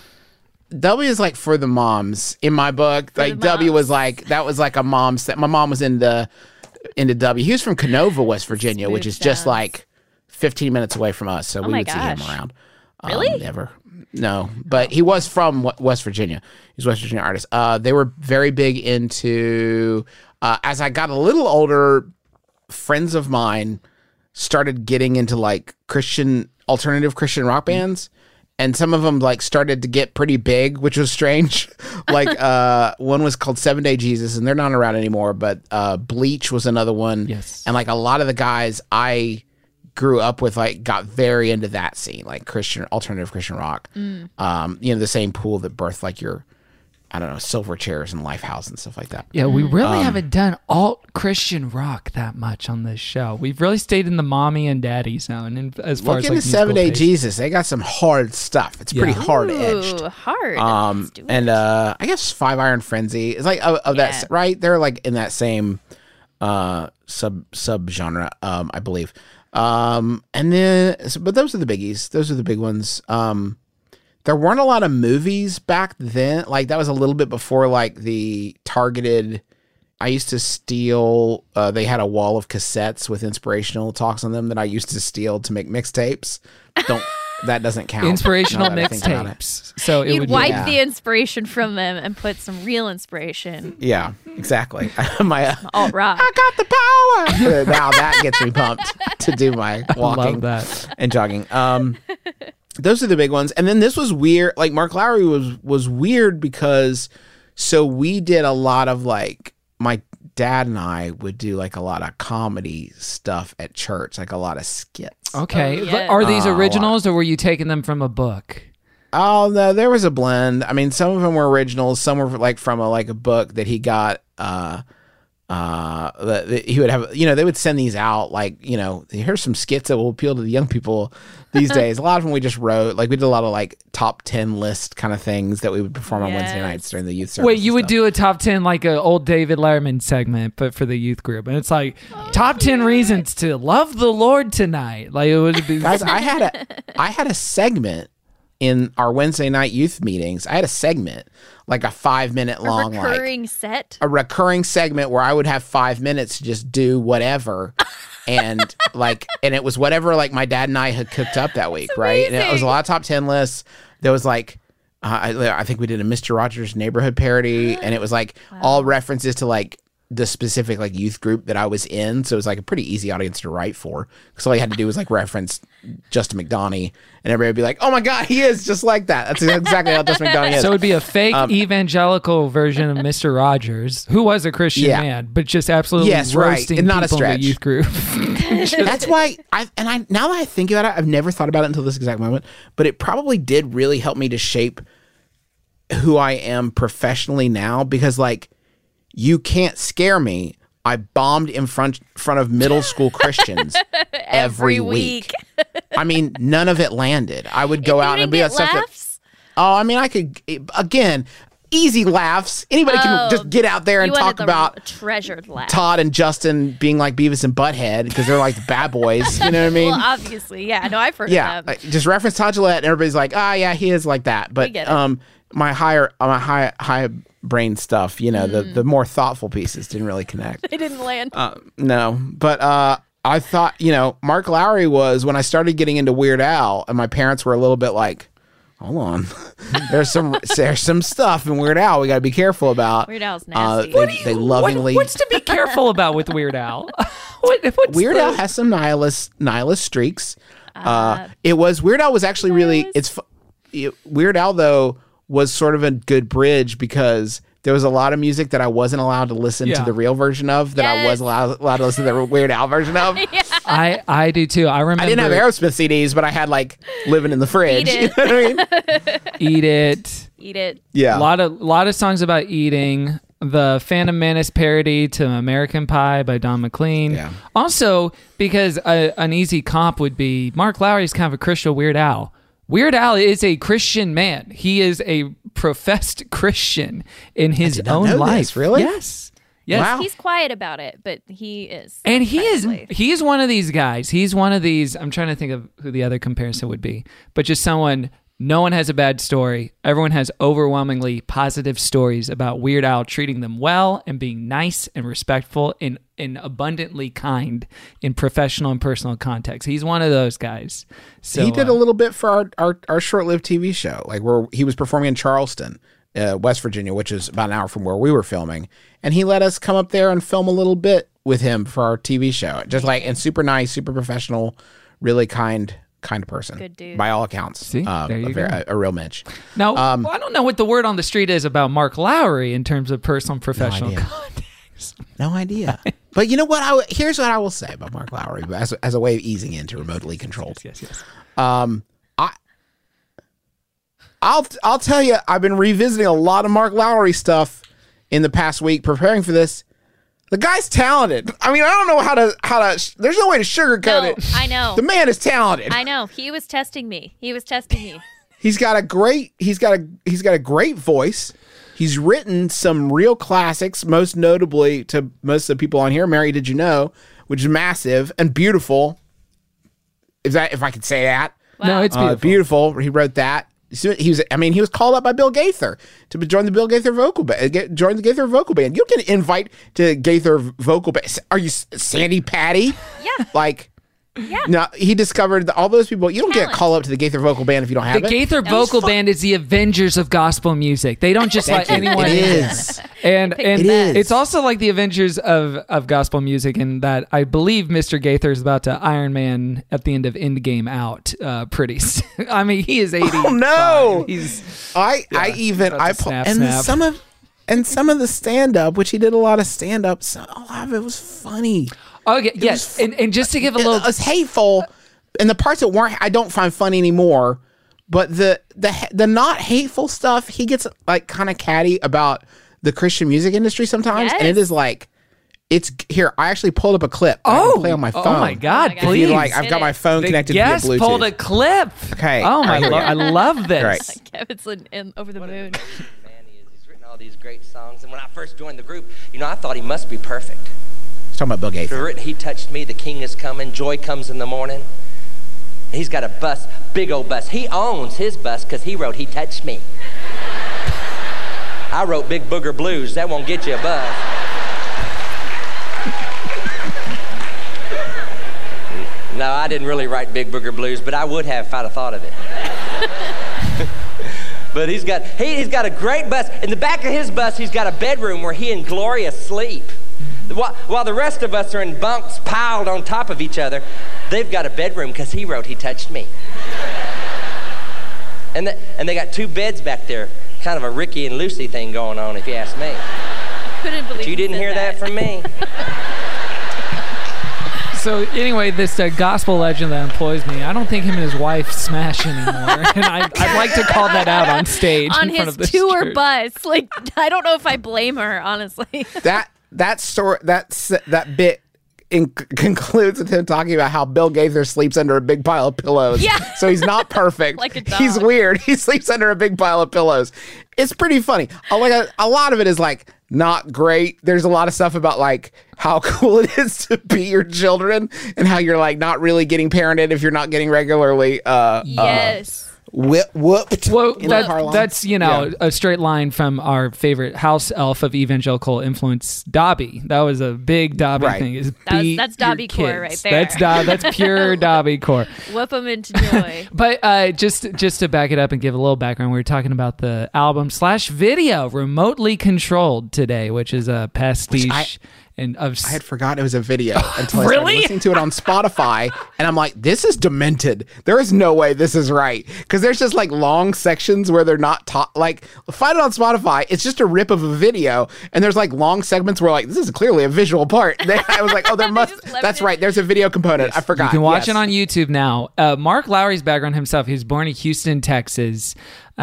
W is like for the moms in my book. Like the W moms. was like that was like a mom's. My mom was into W. He was from Canova, West Virginia, which is just sounds. like 15 minutes away from us. So we my would see him gosh. around. Really? Never. No, but he was from West Virginia. He's a West Virginia artist. They were very big into. As I got a little older, friends of mine started getting into like alternative Christian rock bands. And some of them like started to get pretty big, which was strange. Like one was called 7 Day Jesus, and they're not around anymore. But Bleach was another one. Yes. And like a lot of the guys I grew up with, like got very into that scene, like alternative Christian rock. You know, the same pool that birthed like your, I don't know, Silverchairs and Lifehouse and stuff like that. Yeah, we really haven't done alt Christian rock that much on this show. We've really stayed in the mommy and daddy zone. And as far Look as into like 7 Day musical taste. Jesus. They got some hard stuff. It's pretty hard edged. Ooh, hard. Let's do it. And I guess Five Iron Frenzy is like of Yeah. that, right? They're like in that same sub genre, I believe. And then, but those are the biggies. Those are the big ones. There weren't a lot of movies back then. Like that was a little bit before like the targeted. I used to steal. They had a wall of cassettes with inspirational talks on them that I used to steal to make mixtapes. That doesn't count. Inspirational now that I think about it. mixtapes. So it You'd would wipe be. the inspiration from them and put some real inspiration. Yeah, exactly. My Alt rock. I got the power. Now that gets me pumped to do my walking Love that. and jogging. Those are the big ones. And then this was weird. Like Mark Lowry was weird because so we did a lot of like my dad and I would do like a lot of comedy stuff at church, like a lot of skits. Okay. Oh, yeah. Are these originals or were you taking them from a book? Oh no, there was a blend. I mean, some of them were originals, some were like from a book that he got he would have, they would send these out like, here's some skits that will appeal to the young people these days. A lot of them we just wrote, like we did a lot of like top 10 list kind of things that we would perform on Wednesday nights during the youth service. Wait, you would do a top 10 like an old David Letterman segment, but for the youth group, and it's like top 10 reasons to love the Lord tonight. Like it would be. Guys, I had a segment in our Wednesday night youth meetings. I had a segment, like a 5-minute long, a recurring segment where I would have 5 minutes to just do whatever. And it was whatever like my dad and I had cooked up that week, right? And it was a lot of top 10 lists. There was like, I think we did a Mr. Rogers' Neighborhood parody, and it was like all references to like the specific like youth group that I was in. So it was like a pretty easy audience to write for, because all you had to do was like reference Justin McDonough, and everybody would be like, oh my God, he is just like that. That's exactly how Justin McDonough is. So it would be a fake evangelical version of Mr. Rogers, who was a Christian man, but just absolutely roasting and not people a stretch. in the youth group. That's why now that I think about it, I've never thought about it until this exact moment, but it probably did really help me to shape who I am professionally now, because like, you can't scare me. I bombed in front of middle school Christians every week. I mean, none of it landed. I would go out and be stuff that, I could, again, easy laughs. Anybody can just get out there and talk about treasured laughs. Todd and Justin being like Beavis and Butthead because they're like the bad boys. You know what I mean? Well, obviously, yeah. No, I've heard of them. Like, just reference Todd Gillette, and everybody's like, yeah, he is like that. But my high brain stuff, the more thoughtful pieces didn't really connect. They didn't land. No, but I thought, Mark Lowry was, when I started getting into Weird Al, and my parents were a little bit like, hold on, there's some stuff in Weird Al we got to be careful about. Weird Al's nasty. They lovingly. What's to be careful about with Weird Al? Weird Al has some nihilist streaks. Weird Al was actually really. Weird Al though was sort of a good bridge, because there was a lot of music that I wasn't allowed to listen to the real version of that I was allowed to listen to the Weird Al version of. I do too. I remember. I didn't have Aerosmith CDs, but I had like Living in the Fridge. Eat It. You know what I mean? Eat It. Yeah. A lot of songs about eating. The Phantom Menace parody to American Pie by Don McLean. Yeah. Also, because an easy comp would be Mark Lowry's kind of a Christian Weird Al. Weird Al is a Christian man. He is a professed Christian in his own life. This, really? Yes. Wow. He's quiet about it, but he is. And he's one of these guys. He's one of these, I'm trying to think of who the other comparison would be, but just someone, no one has a bad story. Everyone has overwhelmingly positive stories about Weird Al treating them well and being nice and respectful and abundantly kind in professional and personal context. He's one of those guys. So he did a little bit for our short-lived TV show, like where he was performing in Charleston, West Virginia, which is about an hour from where we were filming, and he let us come up there and film a little bit with him for our TV show. Just like, and super nice, super professional, really kind person. Good dude. By all accounts. See, there you go. A real Mitch. Now, I don't know what the word on the street is about Mark Lowry in terms of personal and professional context. No idea. But you know what? Here's what I will say about Mark Lowry as a way of easing into remotely controlled. Yes. I'll tell you, I've been revisiting a lot of Mark Lowry stuff in the past week preparing for this. The guy's talented. I mean, I don't know how to. There's no way to sugarcoat it. I know. The man is talented. I know. He was testing me. He's got a great voice. He's written some real classics, most notably to most of the people on here, Mary Did You Know, which is massive and beautiful. If I could say that. Wow. No, it's beautiful. Beautiful. He wrote that. He was called up by Bill Gaither to join the Bill Gaither vocal band. Join the Gaither vocal band. You can invite to Gaither vocal band. Are you Sandy Patty? Yeah. Yeah. No, he discovered all those people. You don't get a call up to the Gaither vocal band if you don't have it. The Gaither vocal band is the Avengers of gospel music. They don't just let anyone in. It is. And it is. It's also like the Avengers of gospel music in that I believe Mr. Gaither is about to Iron Man at the end of Endgame out pretty soon. I mean, he is 80. Oh no. Some of the stand up, which he did a lot of stand up, a lot of it was funny. Okay, yes, and just to give a little... It's hateful, and the parts that weren't, I don't find funny anymore, but the not hateful stuff, he gets like kind of catty about the Christian music industry sometimes, and it is like, It's here. I actually pulled up a clip. I can play on my phone. Oh my God! Oh my God. If Please, you like, I've got my phone the connected via guest Bluetooth. pulled a clip. Okay. Oh my All right, here we Lord! go. I love this. Right. Kevin's over the moon. Man, he's written all these great songs, and when I first joined the group, I thought he must be perfect. He's talking about Bill Gaither. For written, he touched me, the king is coming, joy comes in the morning. He's got a bus, big old bus. He owns his bus because he wrote, he touched me. I wrote Big Booger Blues. That won't get you a bus. No, I didn't really write Big Booger Blues, but I would have if I'd have thought of it. But he's got a great bus. In the back of his bus, he's got a bedroom where he and Gloria sleep. While the rest of us are in bunks piled on top of each other, they've got a bedroom because he wrote, he touched me. And they got 2 beds back there, kind of a Ricky and Lucy thing going on, if you ask me. Couldn't believe But you he didn't said hear that from me. So anyway, this gospel legend that employs me, I don't think him and his wife smash anymore, and I'd like to call that out on stage on in front his of this tour church. bus. Like, I don't know if I blame her, honestly. That story, that bit concludes with him talking about how Bill Gaither sleeps under a big pile of pillows. Yeah. So he's not perfect. Like a dog. He's weird. He sleeps under a big pile of pillows. It's pretty funny. A lot of it is like not great. There's a lot of stuff about like how cool it is to be your children and how you're like not really getting parented if you're not getting regularly Yes. whooped. Well, in the car line. that's a straight line from our favorite house elf of evangelical influence, Dobby. That was a big Dobby Right. thing. Is That's beat Dobby your core kids. right there. That's pure Dobby core. Whoop them into joy. But just to back it up and give a little background, we were talking about the album / video Remotely Controlled today, which is a pastiche. I had forgotten it was a video until I started Really? listening to it on Spotify, and I'm like, this is demented. There is no way this is right, because there's just like long sections where they're not taught. Like, find it on Spotify. It's just a rip of a video, and there's like long segments where like this is clearly a visual part. I was like, oh, there must. That's right. There's a video component. I forgot. You can watch Yes. it on YouTube now. Mark Lowry's background himself, he was born in Houston, Texas,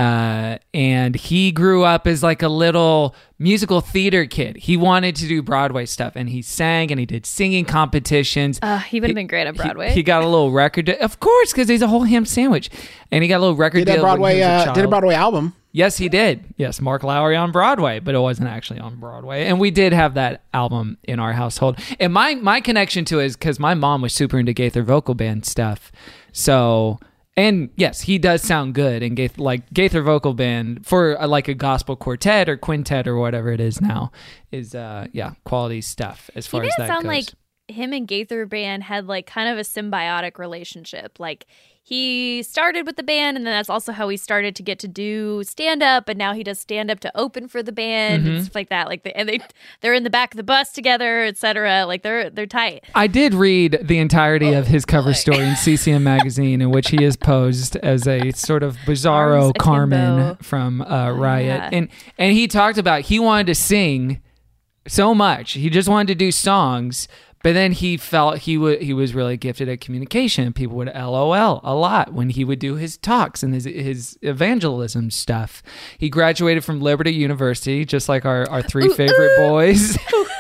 and he grew up as like a little musical theater kid. He wanted to do Broadway stuff, and he sang and he did singing competitions. He would have been great at Broadway. He got a little record deal, of course, because he's a whole ham sandwich, and he got a little record Did a deal. Broadway? when he was a Did a child. Broadway album? Yes, he did. Yes, Mark Lowry on Broadway, but it wasn't actually on Broadway. And we did have that album in our household. And my connection to it is because my mom was super into Gaither vocal band stuff. So, and yes, he does sound good. And Gaither vocal band for like a gospel quartet or quintet or whatever it is now is quality stuff as far He as made that it sound goes. like him and Gaither band had like kind of a symbiotic relationship. Like, he started with the band, and then that's also how he started to get to do stand-up, and now he does stand-up to open for the band and stuff like that. Like, they're in the back of the bus together, etc. Like, they're tight. I did read the entirety of his cover story in CCM magazine, in which he is posed as a sort of bizarro Arms Carmen akimbo. from Riot, Yeah. and he talked about he wanted to sing so much, he just wanted to do songs. But then he felt he was really gifted at communication. People would LOL a lot when he would do his talks and his evangelism stuff. He graduated from Liberty University, just like our three favorite boys.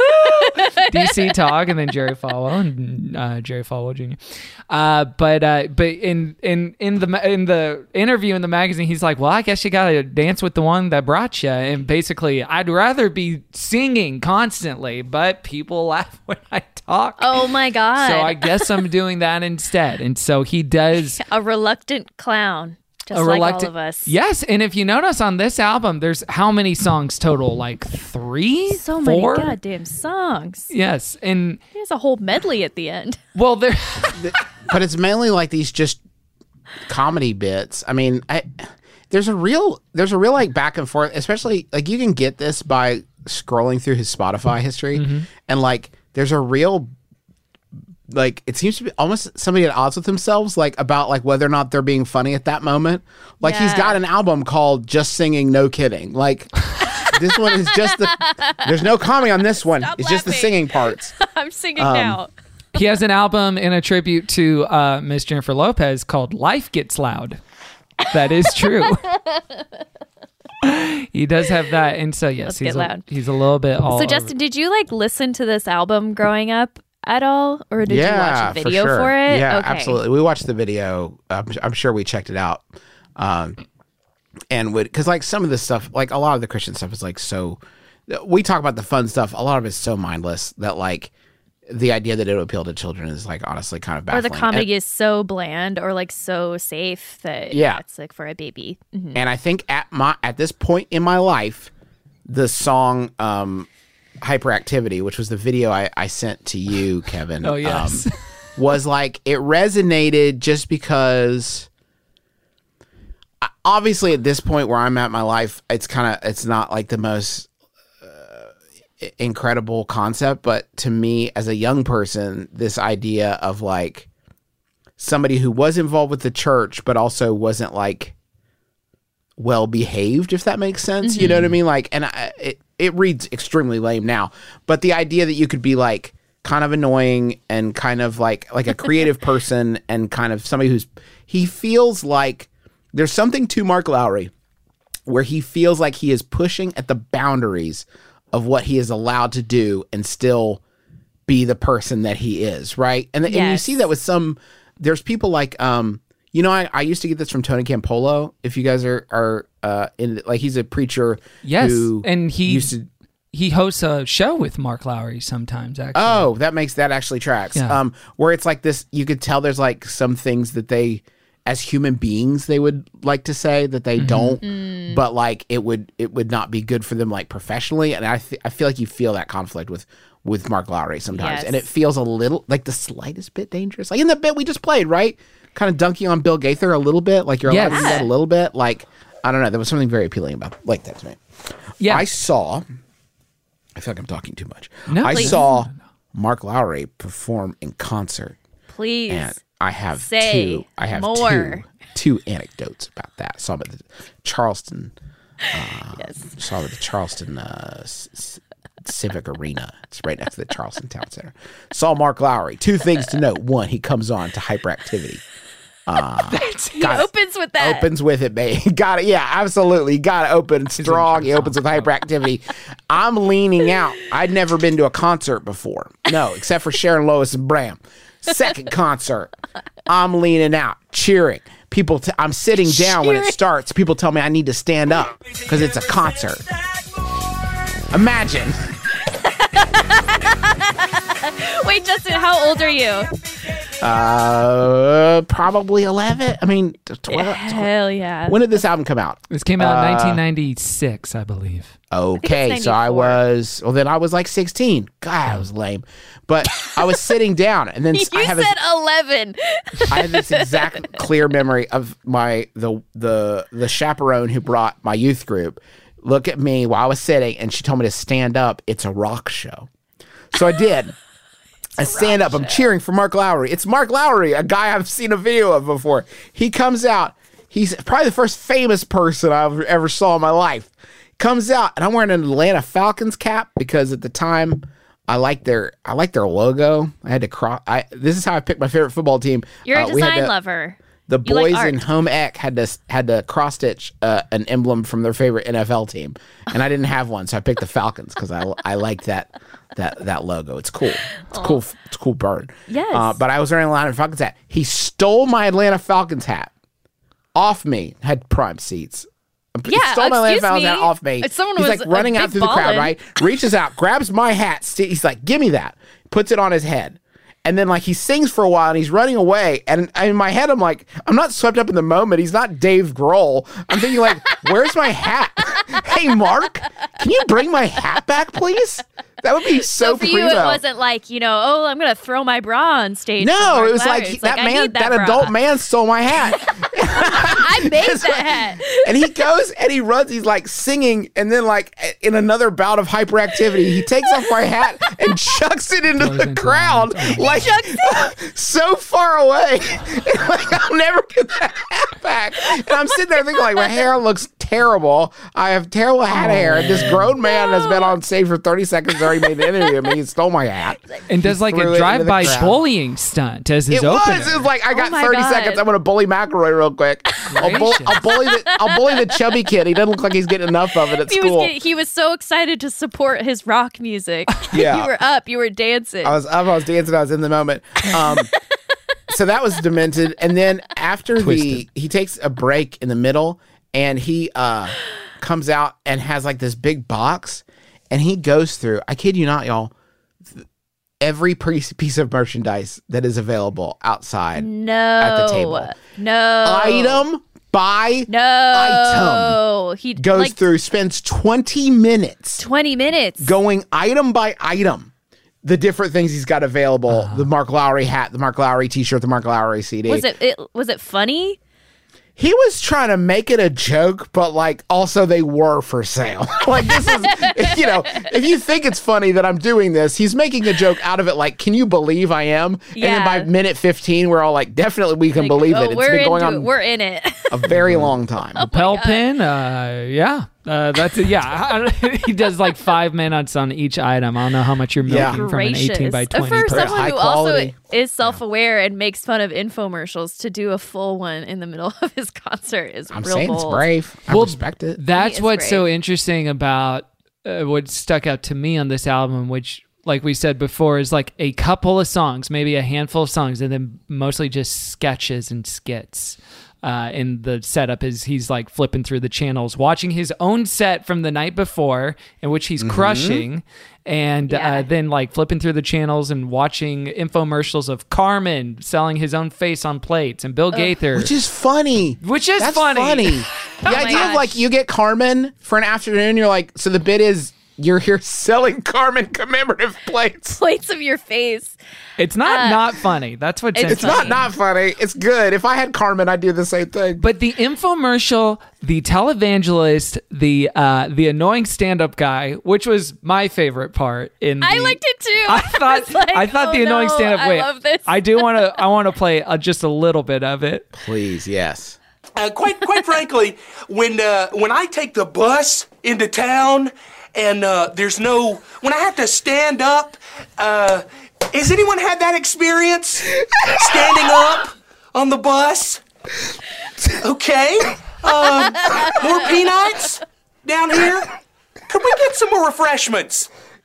DC Talk, and then Jerry Falwell and Jerry Falwell Jr. But in the interview in the magazine, he's like, "Well, I guess you gotta dance with the one that brought you." And basically, I'd rather be singing constantly, but people laugh when I talk. Oh my God. So I guess I'm doing that instead. And so he does. A reluctant clown. Just like all of us. Yes, and if you notice on this album, there's how many songs total? Like 3? So 4? many goddamn songs. Yes, and There's a whole medley at the end. well, there. But it's mainly like these just comedy bits. I mean, there's a real like back and forth, especially like you can get this by scrolling through his Spotify history, and like there's a real like it seems to be almost somebody at odds with themselves, like about like whether or not they're being funny at that moment. Like he's got an album called Just Singing, No Kidding. Like this one is just there's no comedy on this one. Stop It's just the laughing. singing parts. I'm singing now. He has an album in a tribute to Miss Jennifer Lopez called Life Gets Loud. That is true. He does have that, and so yes, Let's get loud. He's a little bit all. So Justin, did you like listen to this album growing up at all, or did you watch a video for it? Yeah, okay. absolutely. We watched the video. I'm sure we checked it out. And because like some of this stuff, like a lot of the Christian stuff is like so. We talk about the fun stuff. A lot of it's so mindless that like the idea that it would appeal to children is like honestly kind of baffling. Or the comedy is so bland or like so safe that it's like for a baby. Mm-hmm. And I think at this point in my life, the song Hyperactivity, which was the video I sent to you, Kevin. Oh yes, was like it resonated just because. Obviously, at this point where I'm at in my life, it's not like the most incredible concept, but to me as a young person, this idea of like somebody who was involved with the church, but also wasn't like well behaved, if that makes sense. You know what I mean? Like, and it reads extremely lame now, but the idea that you could be like kind of annoying and kind of like a creative person and kind of somebody he feels like there's something to Mark Lowry where he feels like he is pushing at the boundaries of what he is allowed to do and still be the person that he is, right? And you see that with there's people like, I used to get this from Tony Campolo. If you guys are in, like, he's a preacher. Yes, who and he used to. He hosts a show with Mark Lowry sometimes, actually. Oh, that actually tracks. Yeah. Where it's like this, you could tell there's like some things that they, as human beings, they would like to say that they don't, but like it would not be good for them like professionally. And I feel like you feel that conflict with Mark Lowry sometimes, and it feels a little like the slightest bit dangerous. Like in the bit we just played, right? Kind of dunking on Bill Gaither a little bit, like you're allowed to do that a little bit. Like I don't know, there was something very appealing about like that to me. Yeah, I feel like I'm talking too much. No, I saw Mark Lowry perform in concert. Please. And I have more. two anecdotes about that. Saw him at the Charleston. Saw him at the Charleston Civic Arena. It's right next to the Charleston Town Center. Saw Mark Lowry. Two things to note. One, he comes on to Hyperactivity. He opens with that. Opens with it, baby. Got it. Yeah, absolutely. Got to open strong. He opens with Hyperactivity. I'm leaning out. I'd never been to a concert before. No, except for Sharon Lois and Bram. Second concert, I'm leaning out, cheering. I'm sitting down when it starts. People tell me I need to stand up because it's a concert. Imagine. Wait, Justin, how old are you? Probably 11. I mean, 12. Hell yeah. When did this album come out? This came out in 1996, I believe. Okay, so I was like 16. God, I was lame. But I was sitting down, and then you said 11. I have this exact clear memory of the chaperone who brought my youth group. Look at me while I was sitting, and she told me to stand up. It's a rock show. So I did. I stand up. I'm cheering for Mark Lowry. It's Mark Lowry, a guy I've seen a video of before. He comes out. He's probably the first famous person I ever saw in my life. Comes out, and I'm wearing an Atlanta Falcons cap because at the time I liked their logo. I had to this is how I picked my favorite football team. You're a design lover. The boys in home ec had to cross stitch an emblem from their favorite NFL team, and I didn't have one, so I picked the Falcons because I liked that logo. It's cool. It's cool. It's a cool bird. Yes. But I was wearing an Atlanta Falcons hat. He stole my Atlanta Falcons hat off me. Had prime seats. He stole my Atlanta Falcons hat off me. He's like running out through the crowd, right? Reaches out, grabs my hat. He's like, "Give me that." Puts it on his head. And then, like, he sings for a while, and he's running away. And in my head, I'm like, I'm not swept up in the moment. He's not Dave Grohl. I'm thinking, like, where's my hat? Hey, Mark, can you bring my hat back, please? That would be so for you, it wasn't like, I'm going to throw my bra on stage. No, it was like that adult man stole my hat. I made that hat. And he goes and he runs. He's like singing. And then like in another bout of hyperactivity, he takes off my hat and chucks it into the crowd. Like so far away. Like, I'll never get that hat back. And I'm sitting there thinking like my hair looks terrible. I have terrible hat hair. This grown man has been on stage for 30 seconds, already made an interview. I mean, he stole my hat. And does like threw a it drive-by into the crowd. bullying stunt as his It opener. was. It was like, I got my 30 God. seconds. I'm going to bully McElroy real quick. I'll bully the chubby kid. He doesn't look like he's getting enough of it at school. He was so excited to support his rock music. Yeah. You were up. You were dancing. I was dancing. I was in the moment. So that was demented. And then after he takes a break in the middle, and he comes out and has like this big box, and he goes through, I kid you not, y'all, every piece of merchandise that is available outside at the table. No. Item by No. item. He Goes through, spends 20 minutes 20 minutes. going item by item. The different things he's got available: the Mark Lowry hat, the Mark Lowry T-shirt, the Mark Lowry CD. Was it funny? He was trying to make it a joke, but like also they were for sale. Like this is, if you think it's funny that I'm doing this, he's making a joke out of it. Like, can you believe I am? Yeah. And then by minute 15, we're all like, definitely we can believe it. It's been going on We're in it. a very long time. Lapel pin, yeah. That's it. Yeah, he does like 5 minutes on each item. I don't know how much you're milking from an 18 by 20. For someone high who quality. also is self-aware and makes fun of infomercials, to do a full one in the middle of his concert is I'm real saying bold. it's brave. I respect it. That's is what's so brave. interesting about what stuck out to me on this album, which, like we said before, is like a couple of songs, maybe a handful of songs, and then mostly just sketches and skits. And the setup is he's like flipping through the channels, watching his own set from the night before, in which he's crushing, and then like flipping through the channels and watching infomercials of Carmen selling his own face on plates, and Bill Gaither, Which is funny. That's funny. The idea of like you get Carmen for an afternoon, you're like, so the bit is you're here selling Carmen commemorative plates. Plates of your face. It's not funny. That's what's It's not funny. It's good. If I had Carmen, I'd do the same thing. But the infomercial, the televangelist, the annoying stand-up guy, which was my favorite part. I liked it too. I thought the annoying stand-up. Wait, I love this. I want to play just a little bit of it. Please, yes. Quite frankly, when I take the bus into town and when I have to stand up, has anyone had that experience? Standing up on the bus? Okay. More peanuts down here? Could we get some more refreshments?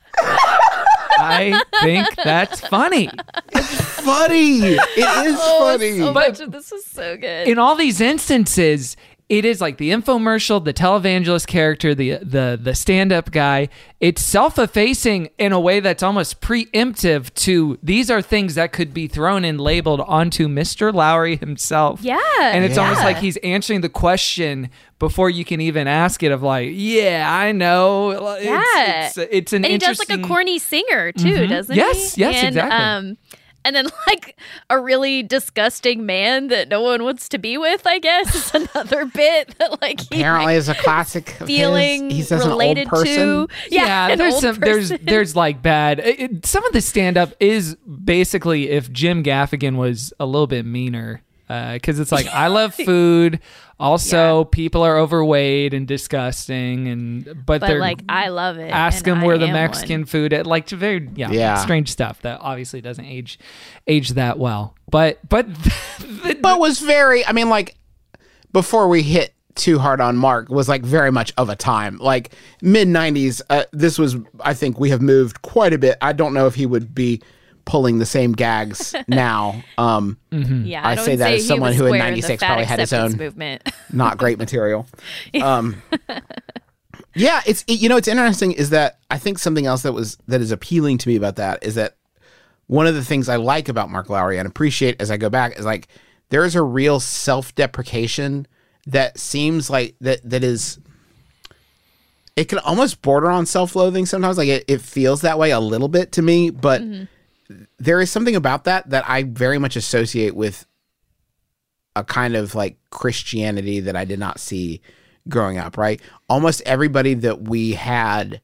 I think that's funny. Funny. It is funny. So much of this was so good. In all these instances, it is like the infomercial, the televangelist character, the stand-up guy. It's self-effacing in a way that's almost preemptive to these are things that could be thrown and labeled onto Mr. Lowry himself. Yeah. And it's almost yeah. like he's answering the question before you can even ask it of like, yeah, I know. Yeah. It's an and he does interesting... like a corny singer too, doesn't Yes, he? yes, and, exactly. And then like a really disgusting man that no one wants to be with, I guess, is another bit that like he Apparently is a classic of his. feeling He says related an old person. to. Yeah, an there's old some person. there's like bad. Some of the stand up is basically if Jim Gaffigan was a little bit meaner, because it's like I love food. Also, people are overweight and disgusting, but they're like I love it. ask and them I where the am Mexican one. food at, like very Yeah. strange stuff that obviously doesn't age that well. But But was very, I mean, like, before we hit too hard on Mark, was like very much of a time. Like, mid-90s, this was, I think we have moved quite a bit. I don't know if he would be pulling the same gags now. Yeah, I don't say that as he someone was who in square the 96 fat probably had his acceptance own movement. not great material. Yeah, it's interesting is that I think something else that is appealing to me about that is that one of the things I like about Mark Lowry and appreciate as I go back is like there is a real self-deprecation that seems like that is it can almost border on self-loathing sometimes. Like it feels that way a little bit to me, but there is something about that I very much associate with a kind of like Christianity that I did not see growing up, right? Almost everybody that we had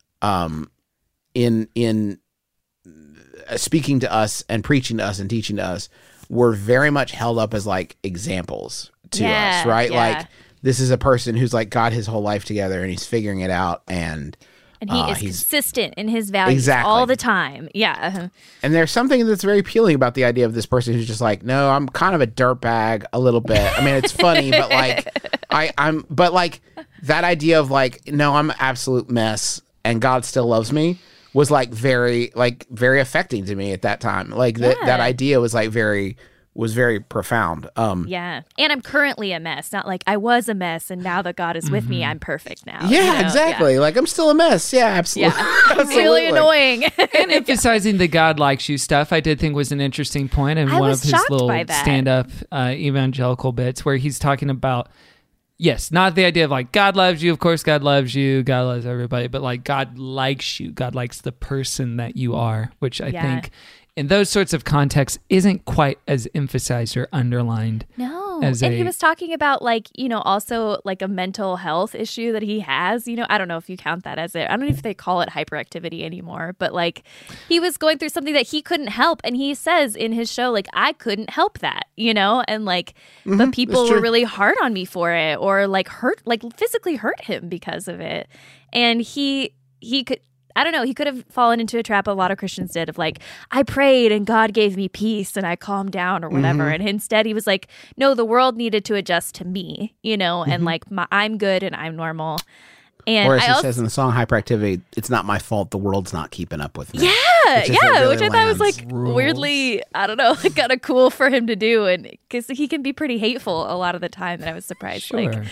in speaking to us and preaching to us and teaching to us were very much held up as like examples to us, right? Yeah. Like this is a person who's like got his whole life together and he's figuring it out, and he is consistent in his values Exactly. all the time. Yeah. and there's something that's very appealing about the idea of this person who's just like, no, I'm kind of a dirtbag a little bit. I mean, it's funny, but like but like that idea of like, no, I'm an absolute mess and God still loves me was like very affecting to me at that time. Like that idea was like very profound. Yeah. And I'm currently a mess. Not like I was a mess and now that God is with me, I'm perfect now. Yeah, you know? exactly. Yeah. Like I'm still a mess. Yeah, absolutely. Yeah. Really annoying. And emphasizing the God likes you stuff, I did think was an interesting point in I one was of his shocked little by that. stand-up evangelical bits where he's talking about, yes, not the idea of like God loves you, of course God loves you, God loves everybody, but like God likes you. God likes the person that you are, which I think in those sorts of contexts isn't quite as emphasized or underlined. No. And he was talking about like, you know, also like a mental health issue that he has. You know, I don't know if you count that as it. I don't know if they call it hyperactivity anymore, but like he was going through something that he couldn't help. And he says in his show, like, I couldn't help that, you know, and like, but people were really hard on me for it or like physically hurt him because of it. And he could, I don't know, he could have fallen into a trap a lot of Christians did of like, I prayed and God gave me peace and I calmed down or whatever. And instead he was like, no, the world needed to adjust to me, you know, and like I'm good and I'm normal. And or as he says in the song Hyperactivity, it's not my fault the world's not keeping up with me. Which I thought was like rules. weirdly, I don't know, kind of cool for him to do. And because he can be pretty hateful a lot of the time that I was surprised. Sure. Like,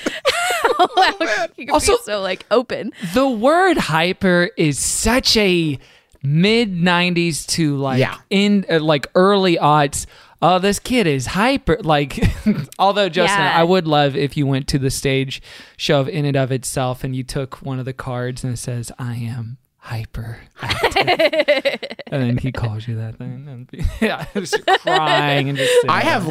wow, he can be so like open. The word hyper is such a mid 90s to like in like early aughts. Oh, this kid is hyper. Like, although Justin, I would love if you went to the stage show of In and of Itself and you took one of the cards and it says, I am hyper active. And then he calls you that thing. And just crying and just I have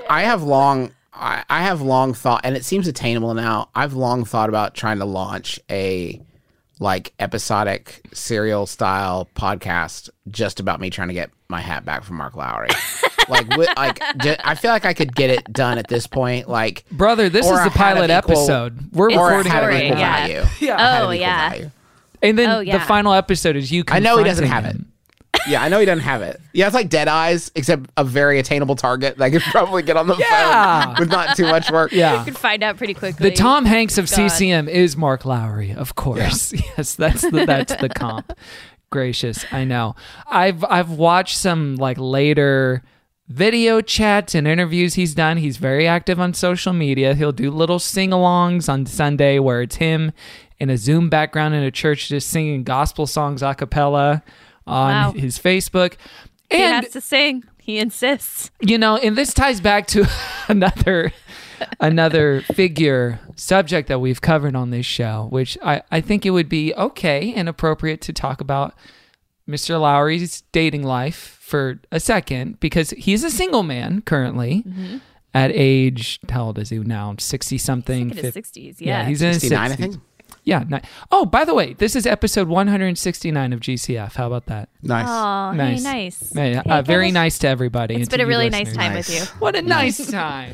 long thought, and it seems attainable now. I've long thought about trying to launch a like episodic serial style podcast just about me trying to get my hat back from Mark Lowry. I feel like I could get it done at this point. Like, brother, this is the pilot episode. We're recording it. Value. Value. And then the final episode is you. I know he doesn't have it. Yeah, I know he doesn't have it. Yeah, it's like Dead Eyes, except a very attainable target that I could probably get on the phone with not too much work. You could find out pretty quickly. The Tom Hanks of CCM is Mark Lowry, of course. Yeah. Yes, that's the comp. Gracious, I know. I've watched some like later video chats and interviews he's done. He's very active on social media. He'll do little sing-alongs on Sunday where it's him in a Zoom background in a church just singing gospel songs a cappella on his Facebook. And he has to sing. He insists. You know, and this ties back to another figure subject that we've covered on this show, which I think it would be okay and appropriate to talk about Mr. Lowry's dating life for a second, because he's a single man currently at age, how old is he now? 60-something? He's in his 60s, yeah. He's in his 60s. I think. Yeah. Oh, by the way, this is episode 169 of GCF. How about that? Nice. Oh, nice. Hey, nice. Hey, very nice to everybody. It's been a really nice time with you. What a nice time.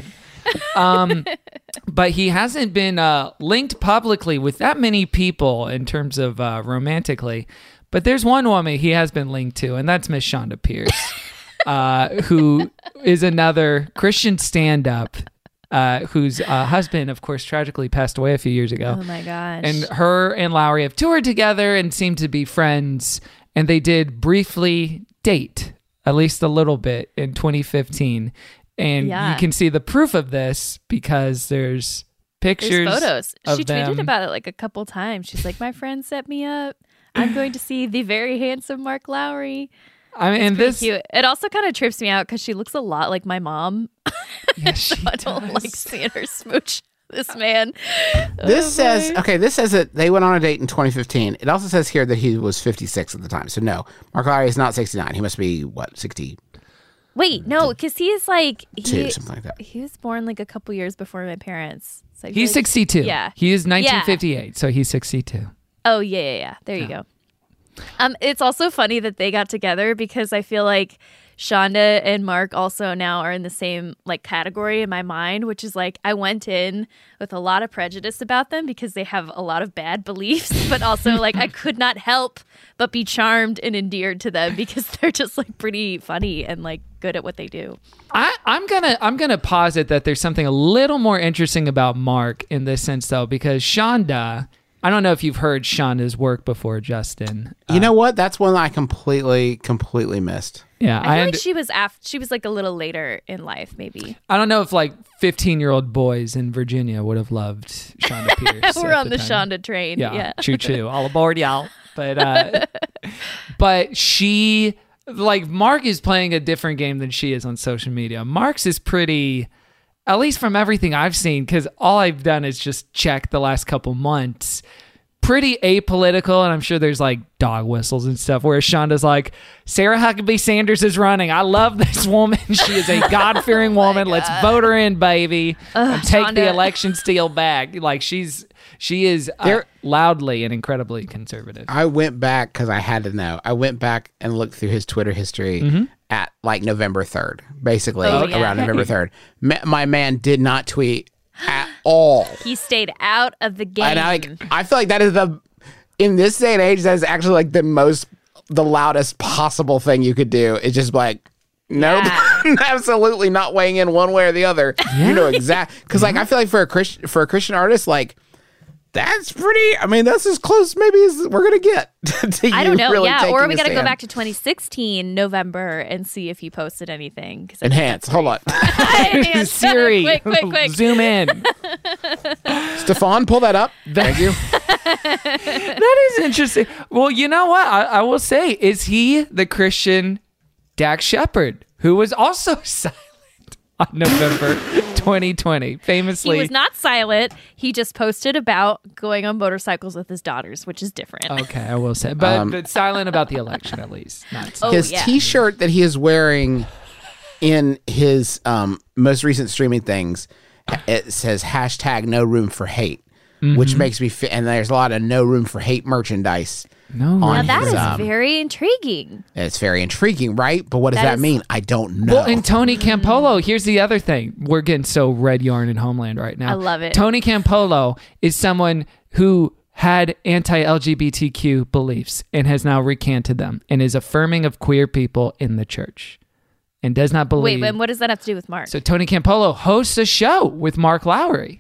But he hasn't been linked publicly with that many people in terms of romantically. But there's one woman he has been linked to, and that's Miss Shonda Pierce, who is another Christian stand-up whose husband, of course, tragically passed away a few years ago. Oh, my gosh. And her and Lowry have toured together and seem to be friends, and they did briefly date, at least a little bit, in 2015. And you can see the proof of this because there's pictures. There's photos. Of she them. tweeted about it like a couple times. She's like, my friend set me up. I'm going to see the very handsome Mark Lowry. I mean, and this cute. It also kind of trips me out because she looks a lot like my mom. Yes, she I don't like seeing her smooch this man. This says that they went on a date in 2015. It also says here that he was 56 at the time. So no, Mark Lowry is not 69. He must be 60. Wait, no, because he is like something like that. He was born like a couple years before my parents. So he's 62. Yeah, he is 1958, so he's 62. Oh yeah. There you go. It's also funny that they got together because I feel like Shonda and Mark also now are in the same like category in my mind, which is like I went in with a lot of prejudice about them because they have a lot of bad beliefs, but also like I could not help but be charmed and endeared to them because they're just like pretty funny and like good at what they do. I'm gonna posit that there's something a little more interesting about Mark in this sense though, because Shonda, I don't know if you've heard Shonda's work before, Justin. You know what? That's one I completely missed. Yeah, I feel like she was like a little later in life, maybe. I don't know if like 15-year-old boys in Virginia would have loved Shonda Pierce. We're on the Shonda train. Yeah. Choo choo, all aboard, y'all. But she, like, Mark is playing a different game than she is on social media. Mark's is pretty, at least from everything I've seen, because all I've done is just check the last couple months. Pretty apolitical, and I'm sure there's like dog whistles and stuff, where Shonda's like, Sarah Huckabee Sanders is running. I love this woman. She is a God-fearing woman. Let's vote her in, baby. And take Shonda. the election steal back. Like, she is loudly and incredibly conservative. I went back because I had to know. I went back and looked through his Twitter history at like November 3rd, basically around November 3rd. My man did not tweet at all. He stayed out of the game. And I feel like that is in this day and age, that is actually like the loudest possible thing you could do. It's just like, nope, absolutely not weighing in one way or the other. You know exactly, because like I feel like for a Christian artist, like that's pretty. I mean, that's as close maybe as we're gonna get. To I don't know. really or we got to go back to 2016 November and see if he posted anything. Enhance. Hold on. Enhance. Siri, quick. zoom in. Stefan, pull that up. Thank you. That is interesting. Well, you know what? I will say, is he the Christian Dax Shepard, who was also silent on November 2020? Famously, he was not silent. He just posted about going on motorcycles with his daughters, which is different. Okay, I will say, but silent about the election at least. Not his T-shirt that he is wearing in his most recent streaming things, it says #No Room for Hate, which makes me and there's a lot of No Room for Hate merchandise. Now that is very intriguing. It's very intriguing, right? But what does that mean? I don't know. Well, and Tony Campolo, here's the other thing. We're getting so red yarn in Homeland right now. I love it. Tony Campolo is someone who had anti-LGBTQ beliefs and has now recanted them and is affirming of queer people in the church and does not believe. Wait, what does that have to do with Mark? So Tony Campolo hosts a show with Mark Lowry.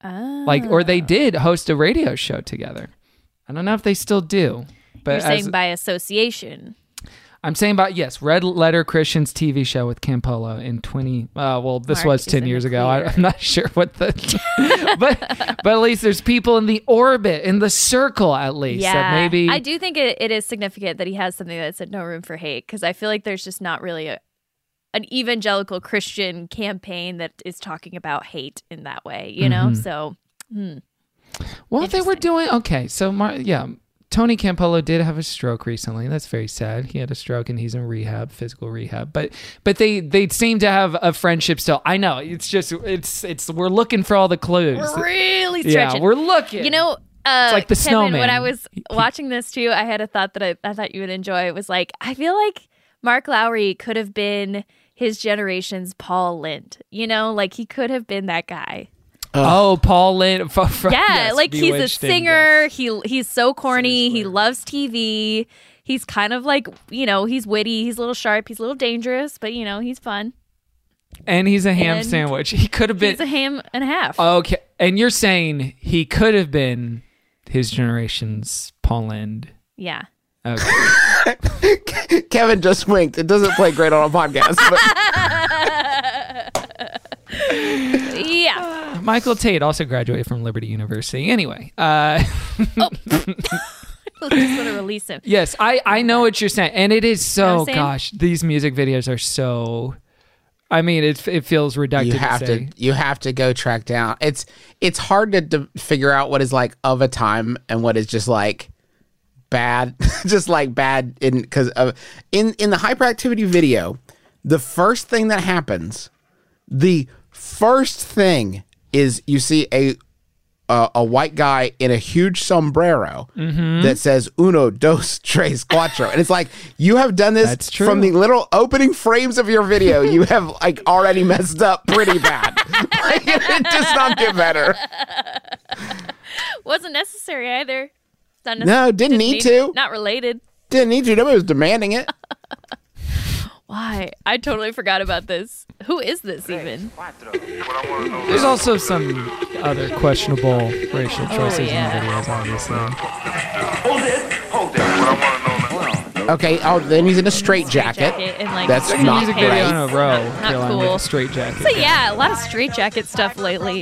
Or they did host a radio show together. I don't know if they still do. But you're saying by association. I'm saying yes, Red Letter Christians TV show with Campolo in 20. This was 10 years ago. I'm not sure what but at least there's people in the orbit, in the circle at least. Yeah, that maybe I do think it is significant that he has something that said No Room for Hate, because I feel like there's just not really an evangelical Christian campaign that is talking about hate in that way, you know? So, well, they were doing okay. So, Tony Campolo did have a stroke recently. That's very sad. He had a stroke and he's in rehab, physical rehab. But they seem to have a friendship still. I know. It's just we're looking for all the clues. We're really stretching. Yeah, we're looking. You know, it's like the Kevin, snowman. when I was watching this too, I had a thought that I thought you would enjoy. It was like, I feel like Mark Lowry could have been his generation's Paul Lynde. You know, like he could have been that guy. Paul Lynde. Yeah, like he's a singer. Yes. He's so corny. He loves TV. He's kind of like, you know, he's witty. He's a little sharp. He's a little dangerous, but you know, he's fun. And he's a ham sandwich. He could have been. He's a ham and a half. Okay, and you're saying he could have been his generation's Paul Lynde. Yeah. Okay. Kevin just winked. It doesn't play great on a podcast. But yeah. Michael Tate also graduated from Liberty University. Anyway. Just want to release him. Yes, I know what you're saying. And it is so, You know what I'm gosh, these music videos are so... I mean, it feels reductive. You have to go track down. It's hard to figure out what is like of a time and what is just like bad, just like bad in because of in the hyperactivity video. The first thing that happens, the first thing is you see a white guy in a huge sombrero that says "Uno, dos, tres, cuatro," and it's like you have done this from the little opening frames of your video. You have like already messed up pretty bad. Like, it does not get better. Wasn't necessary either. Not No, didn't need to. Not related. Didn't need to. Nobody was demanding it. Why? I totally forgot about this. Who is this even? There's also some other questionable racial choices in the videos, obviously. Okay. Oh, then he's in a straitjacket. And like That's Second not music great. video in a row. Not Caroline, cool. with a straight jacket. So yeah, a lot of straitjacket stuff lately.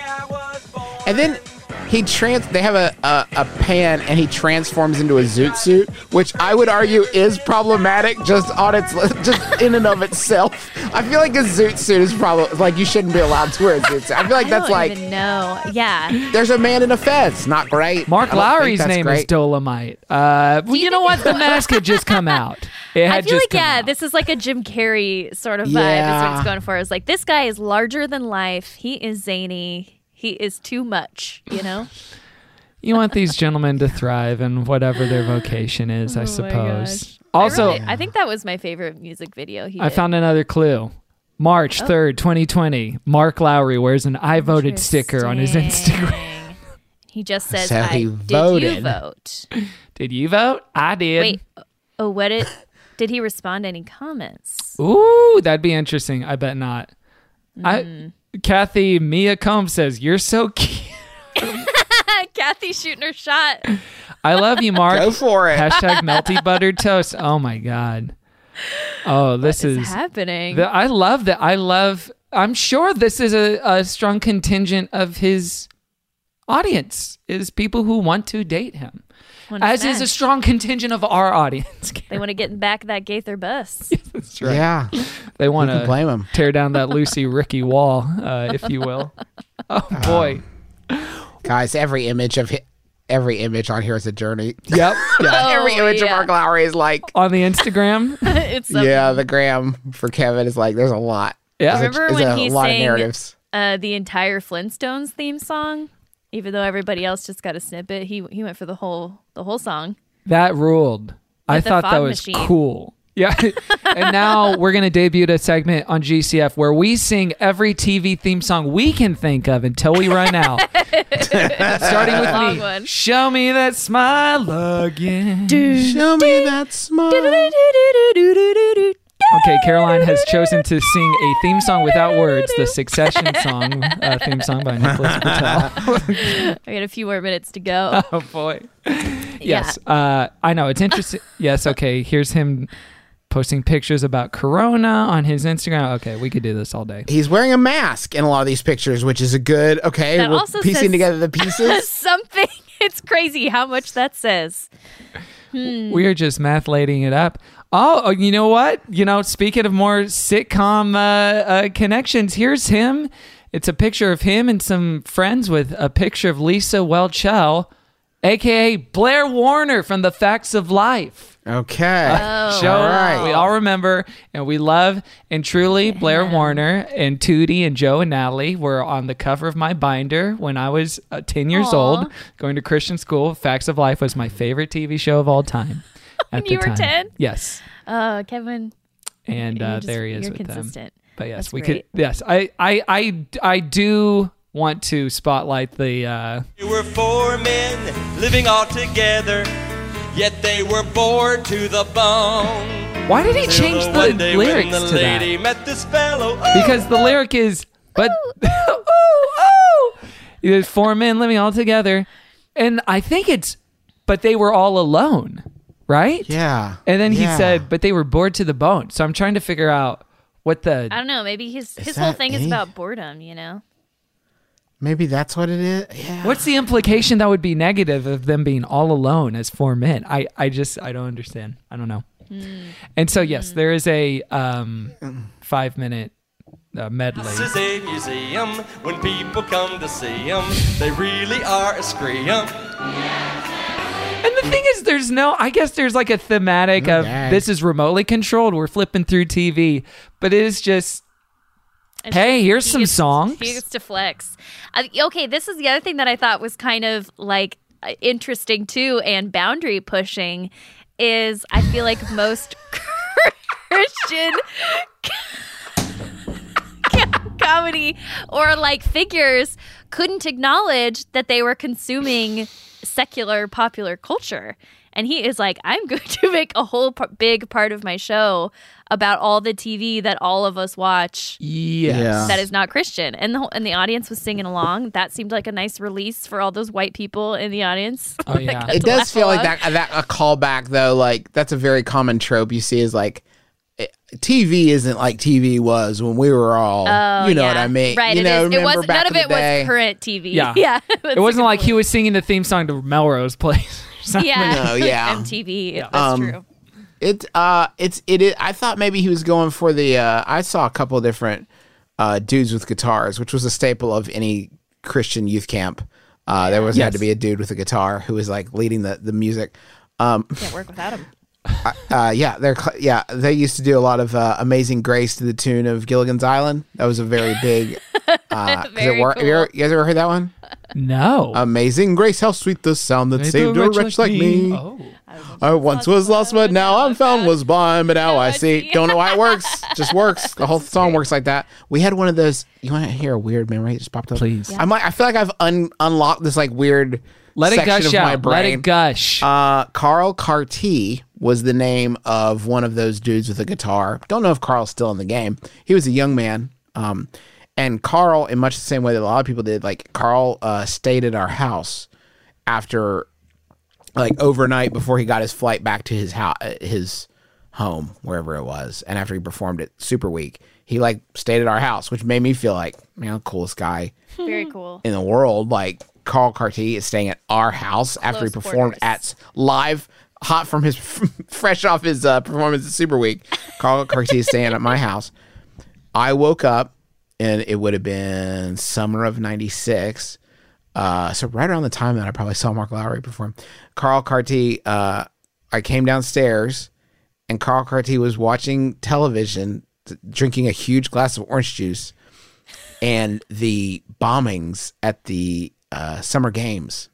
And then they have a pan and he transforms into a zoot suit, which I would argue is problematic just in and of itself. I feel like a zoot suit is probably like you shouldn't be allowed to wear a zoot suit. I feel like that's I don't even know. Yeah. there's a man in a fez. Not great. Mark I don't think Lowry's that's name is great. Dolomite. Well, you know what? The mask had just come out. It had I feel just like, come out. this is like a Jim Carrey sort of vibe. Yeah. That's what it's going for. It's like, this guy is larger than life. He is zany. He is too much, you know? You want these gentlemen to thrive in whatever their vocation is, I suppose. Also, I think that was my favorite music video he I did. found another clue. March 3rd, 2020. Mark Lowry wears an I voted sticker on his Instagram. He just says, So he did voted. you vote? Did you vote? I did. Wait, did he respond to any comments? Ooh, that'd be interesting. I bet not. Kathy Mia Combs says, "You're so cute." Kathy shooting her shot. I love you, Mark. Go for it. Hashtag melty buttered toast. Oh my God. Oh, this What is is happening. I love that. I'm sure this is a strong contingent of his audience, is people who want to date him. As is a strong contingent of our audience. They want to get back that Gaither bus. That's right. Yeah. They want Who can blame 'em? to tear down that Lucy Ricky wall, if you will. Oh boy. Guys, every image on here is a journey. Yep. Yeah. Every image of Mark Lowry is like On the Instagram. It's something. yeah, the gram for Kevin is like there's a lot. Yeah. Remember when he a lot of sang narratives. the entire Flintstones theme song? Even though everybody else just got a snippet, he went for the whole song. That ruled. I the thought that fog was machine. cool. Yeah. And now we're going to debut a segment on GCF where we sing every TV theme song we can think of until we run out. Starting with Long me. one. Show me that smile again. Show me that smile. Okay, Caroline has chosen to sing a theme song without words, the Succession song, theme song by Nicholas Patel. I got a few more minutes to go. Oh, boy. Yes, I know. It's interesting. Yes, okay. Here's him posting pictures about Corona on his Instagram. Okay, we could do this all day. He's wearing a mask in a lot of these pictures, which is a good. Okay, That we're also piecing says- together the pieces. Something. It's crazy how much that says. We are just mathleting it up. Oh, you know what? Speaking of more sitcom connections, here's him. It's a picture of him and some friends with a picture of Lisa Welchel, a.k.a. Blair Warner from The Facts of Life. Okay, Show all right. we all remember and we love, and truly Blair Warner and Tootie and Joe and Natalie were on the cover of my binder when I was 10 years Aw. old, going to Christian school. Facts of Life was my favorite TV show of all time. At you the were time. 10? Yes. Kevin. And You're just- there he is you're with consistent. them. But yes, That's we great. could. Yes, I do want to spotlight the. There were four men living all together, yet they were bored to the bone. Why did he change Till the one day when lyrics the to that? lady met this fellow. Because the lyric is, but ooh, there's four men living all together, and I think it's, but they were all alone, right? Yeah. And then he Yeah. said, but they were bored to the bone. So I'm trying to figure out what the. I don't know. Maybe his whole that thing is it? about boredom, you know? Maybe that's what it is. Yeah. What's the implication that would be negative of them being all alone as four men? I don't understand. I don't know. And so yes, there is a 5-minute medley. This is a museum. When people come to see them, they really are a scream. And the thing is, I guess there's like a thematic of Okay. this is remotely controlled. We're flipping through TV, but it is just, And Hey, here's he some gets- songs. He gets to flex. Okay, this is the other thing that I thought was kind of like interesting too, and boundary pushing. Is I feel like most Christian comedy or like figures couldn't acknowledge that they were consuming secular popular culture. And he is like, I'm going to make a whole big part of my show about all the TV that all of us watch Yes. that is not Christian. And the audience was singing along. That seemed like a nice release for all those white people in the audience. Oh, yeah. It does feel like that a callback though. Like that's a very common trope you see is like TV isn't like TV was when we were all. Oh, you know yeah. what I mean? Right. You It know, is. It remember was back none of in it the day? was current TV. Yeah. Yeah. It wasn't like he was singing the theme song to Melrose Place. or something. Yeah. No, yeah. MTV. That's true. It is. I thought maybe he was going for the. I saw a couple of different dudes with guitars, which was a staple of any Christian youth camp. There was had to be a dude with a guitar who was like leading the music. Can't work without him. They used to do a lot of Amazing Grace to the tune of Gilligan's Island. That was a very big. Very Have cool. you guys ever heard that one? No. Amazing Grace, how sweet the sound that Made saved the a wretch like me. Oh. I once was lost, but now I'm found. Was blind, but now I see. Don't know why it works. Just works. The whole song works like that. We had one of those. You want to hear a weird memory that just popped up? Please. I'm like, I feel like I've unlocked this like weird. Let it section gush of my out. brain. Let it gush. Carl Carty was the name of one of those dudes with a guitar. Don't know if Carl's still in the game. He was a young man. And Carl, in much the same way that a lot of people did, like Carl stayed at our house after, like overnight before he got his flight back to his house, his home, wherever it was. And after he performed at Super Week, he like stayed at our house, which made me feel like, man, coolest guy Very cool. in the world. Like Carl Carty is staying at our house after he Close performed quarters. at live, hot from his fresh off his performance at Super Week. Carl Carty is staying at my house. I woke up and it would have been summer of '96. So right around the time that I probably saw Mark Lowry perform. Carl Carty, I came downstairs and Carl Carty was watching television, drinking a huge glass of orange juice, and the bombings at the summer games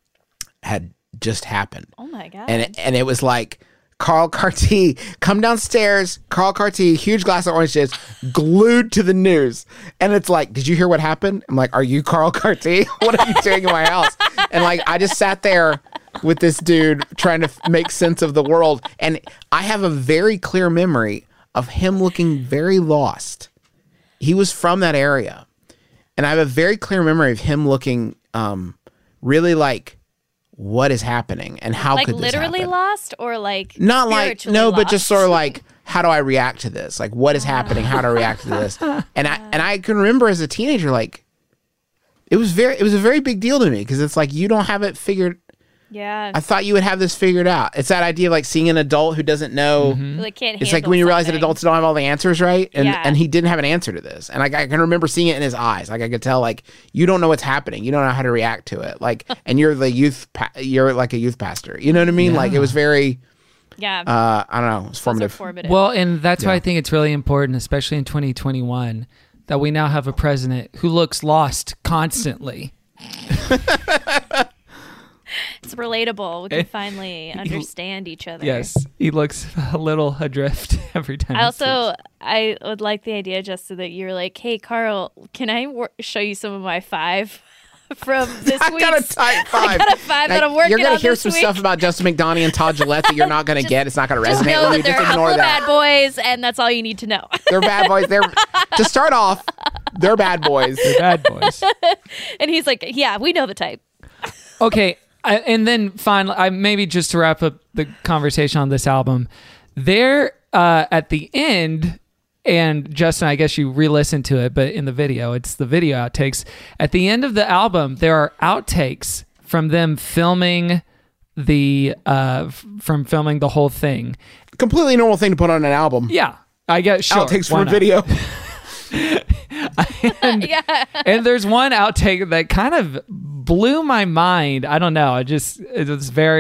had just happened. Oh my god. And it was like, Carl Carty, come downstairs. Carl Carty, huge glass of orange juice, glued to the news. And it's like, did you hear what happened? I'm like, are you Carl Carty? What are you doing in my house? And like, I just sat there with this dude trying to make sense of the world. And I have a very clear memory of him looking very lost. He was from that area. And I have a very clear memory of him looking really like, what is happening and how like could this literally happen? lost or like Not like spiritually no, but lost? just sort of like, how do I react to this? Like, what is happening? How do I react to this? And I can remember as a teenager, like, it was a very big deal to me because it's like you don't have it figured. Yeah. I thought you would have this figured out. It's that idea of like seeing an adult who doesn't know. Like can't It's like handle when you realize that something. adults don't have all the answers, right? And Yeah. and he didn't have an answer to this. And like I can remember seeing it in his eyes. Like I could tell, like you don't know what's happening. You don't know how to react to it. Like, and you're the you're like a youth pastor. You know what I mean? Like it was very. Yeah. I don't know. It's formative. formative. Well, and that's why I think it's really important, especially in 2021, that we now have a president who looks lost constantly. It's relatable. We can finally understand each other. Yes, he looks a little adrift every time. I would like the idea, Justin, that you're like, hey, Carl, can I show you some of my 5 from this I week? got a type 5. I got a 5 that I'm working You're on gonna hear this some week. stuff about Justin McDonough and Todd Gillette that you're not gonna get. It's not gonna Just resonate know with that you. they're Just a couple ignore of that. bad boys, and that's all you need to know. They're bad boys. They're to start off. They're bad boys. They're bad boys. And he's like, yeah, we know the type. Okay, and then finally, maybe just to wrap up the conversation on this album, there at the end, and Justin, I guess you re-listened to it, but in the video, it's the video outtakes. At the end of the album, there are outtakes from them filming from filming the whole thing. Completely normal thing to put on an album. Yeah, I guess sure. Outtakes why from a not? video. And there's one outtake that kind of blew my mind. I don't know. This is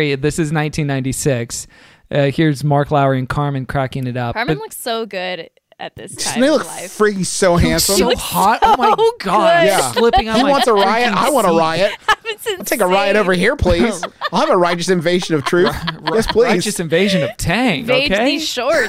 1996. Here's Mark Lowry and Carmen cracking it up. Carmen But looks so good at this time They in look life. freaking so handsome. So hot. Oh my so God. good. Yeah. Slipping on He my wants a riot. I want a riot. I'll Take a riot over here, please. I'll have a righteous invasion of truth. Yes, please. Righteous invasion of Tang. Invade Okay. these shorts.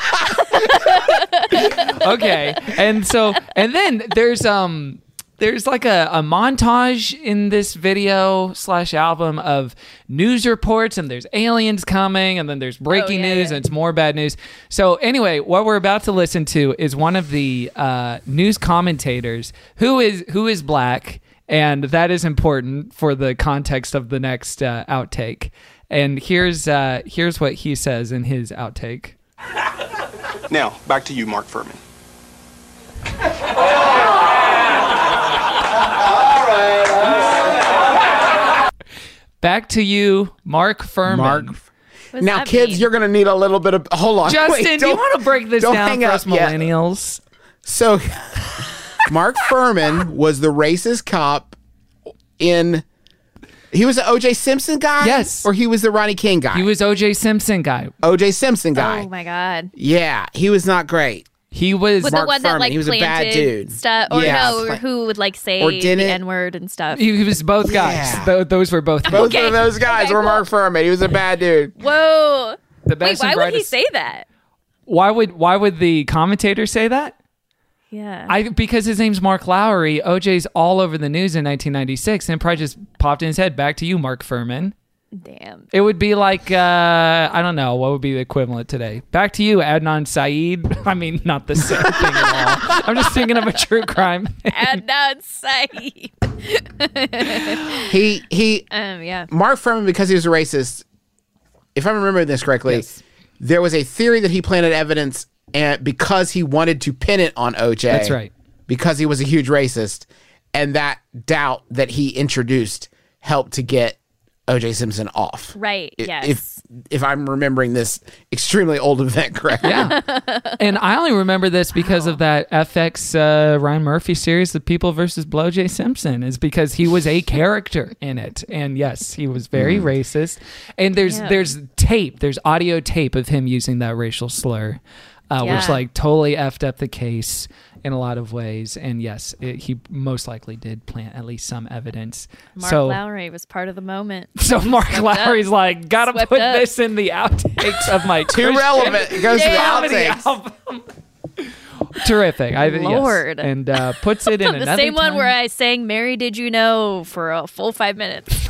Okay. And then there's like a montage in this video / album of news reports, and there's aliens coming, and then there's breaking news, and it's more bad news. So anyway, what we're about to listen to is one of the news commentators who is black, and that is important for the context of the next outtake. And here's what he says in his outtake. Now, back to you, Mark Furman. Back to you, Mark Furman. Now, kids, you're going to need a little bit of... Hold on. Justin, Wait, do you want to break this don't down hang for up us yet. millennials? So, Mark Furman was the racist cop in... He was the O.J. Simpson guy? Yes. Or he was the Ronnie King guy? He was O.J. Simpson guy. O.J. Simpson guy. Oh my God. Yeah, he was not great. He was... With Mark the one that Furman. like He was a bad planted dude. stuff, or Yeah, no, or who would like say or the didn't- N-word and stuff. He was both guys. Yeah. Those were both Both Okay. of those guys Okay, were cool. Mark Furman. He was a bad dude. Whoa. The Wait, best and why would he brightest. say that? Why would the commentator say that? Yeah. Because his name's Mark Lowry. OJ's all over the news in 1996, and it probably just popped in his head. Back to you, Mark Furman. Damn. It would be like, I don't know, what would be the equivalent today? Back to you, Adnan Syed. I mean, not the same thing at all. I'm just thinking of a true crime. Adnan Syed. He Yeah. Mark Furman, because he was a racist, if I'm remembering this correctly, there was a theory that he planted evidence and because he wanted to pin it on OJ. That's right. Because he was a huge racist, and that doubt that he introduced helped to get OJ Simpson off. Right. Yes. If I'm remembering this extremely old event correctly. Yeah. And I only remember this because of that FX Ryan Murphy series, The People versus Blow J. Simpson, is because he was a character in it. And yes, he was very racist. And there's tape, there's audio tape of him using that racial slur, which like totally effed up the case in a lot of ways. And yes, he most likely did plant at least some evidence. Mark Lowry was part of the moment. So Mark Lowry's like, gotta Swept put up. this in the outtakes of my Too relevant. It goes to the comedy outtakes. album. Terrific. Lord. Yes. And puts it in The another same one time. where I sang Mary Did You Know for a full 5 minutes.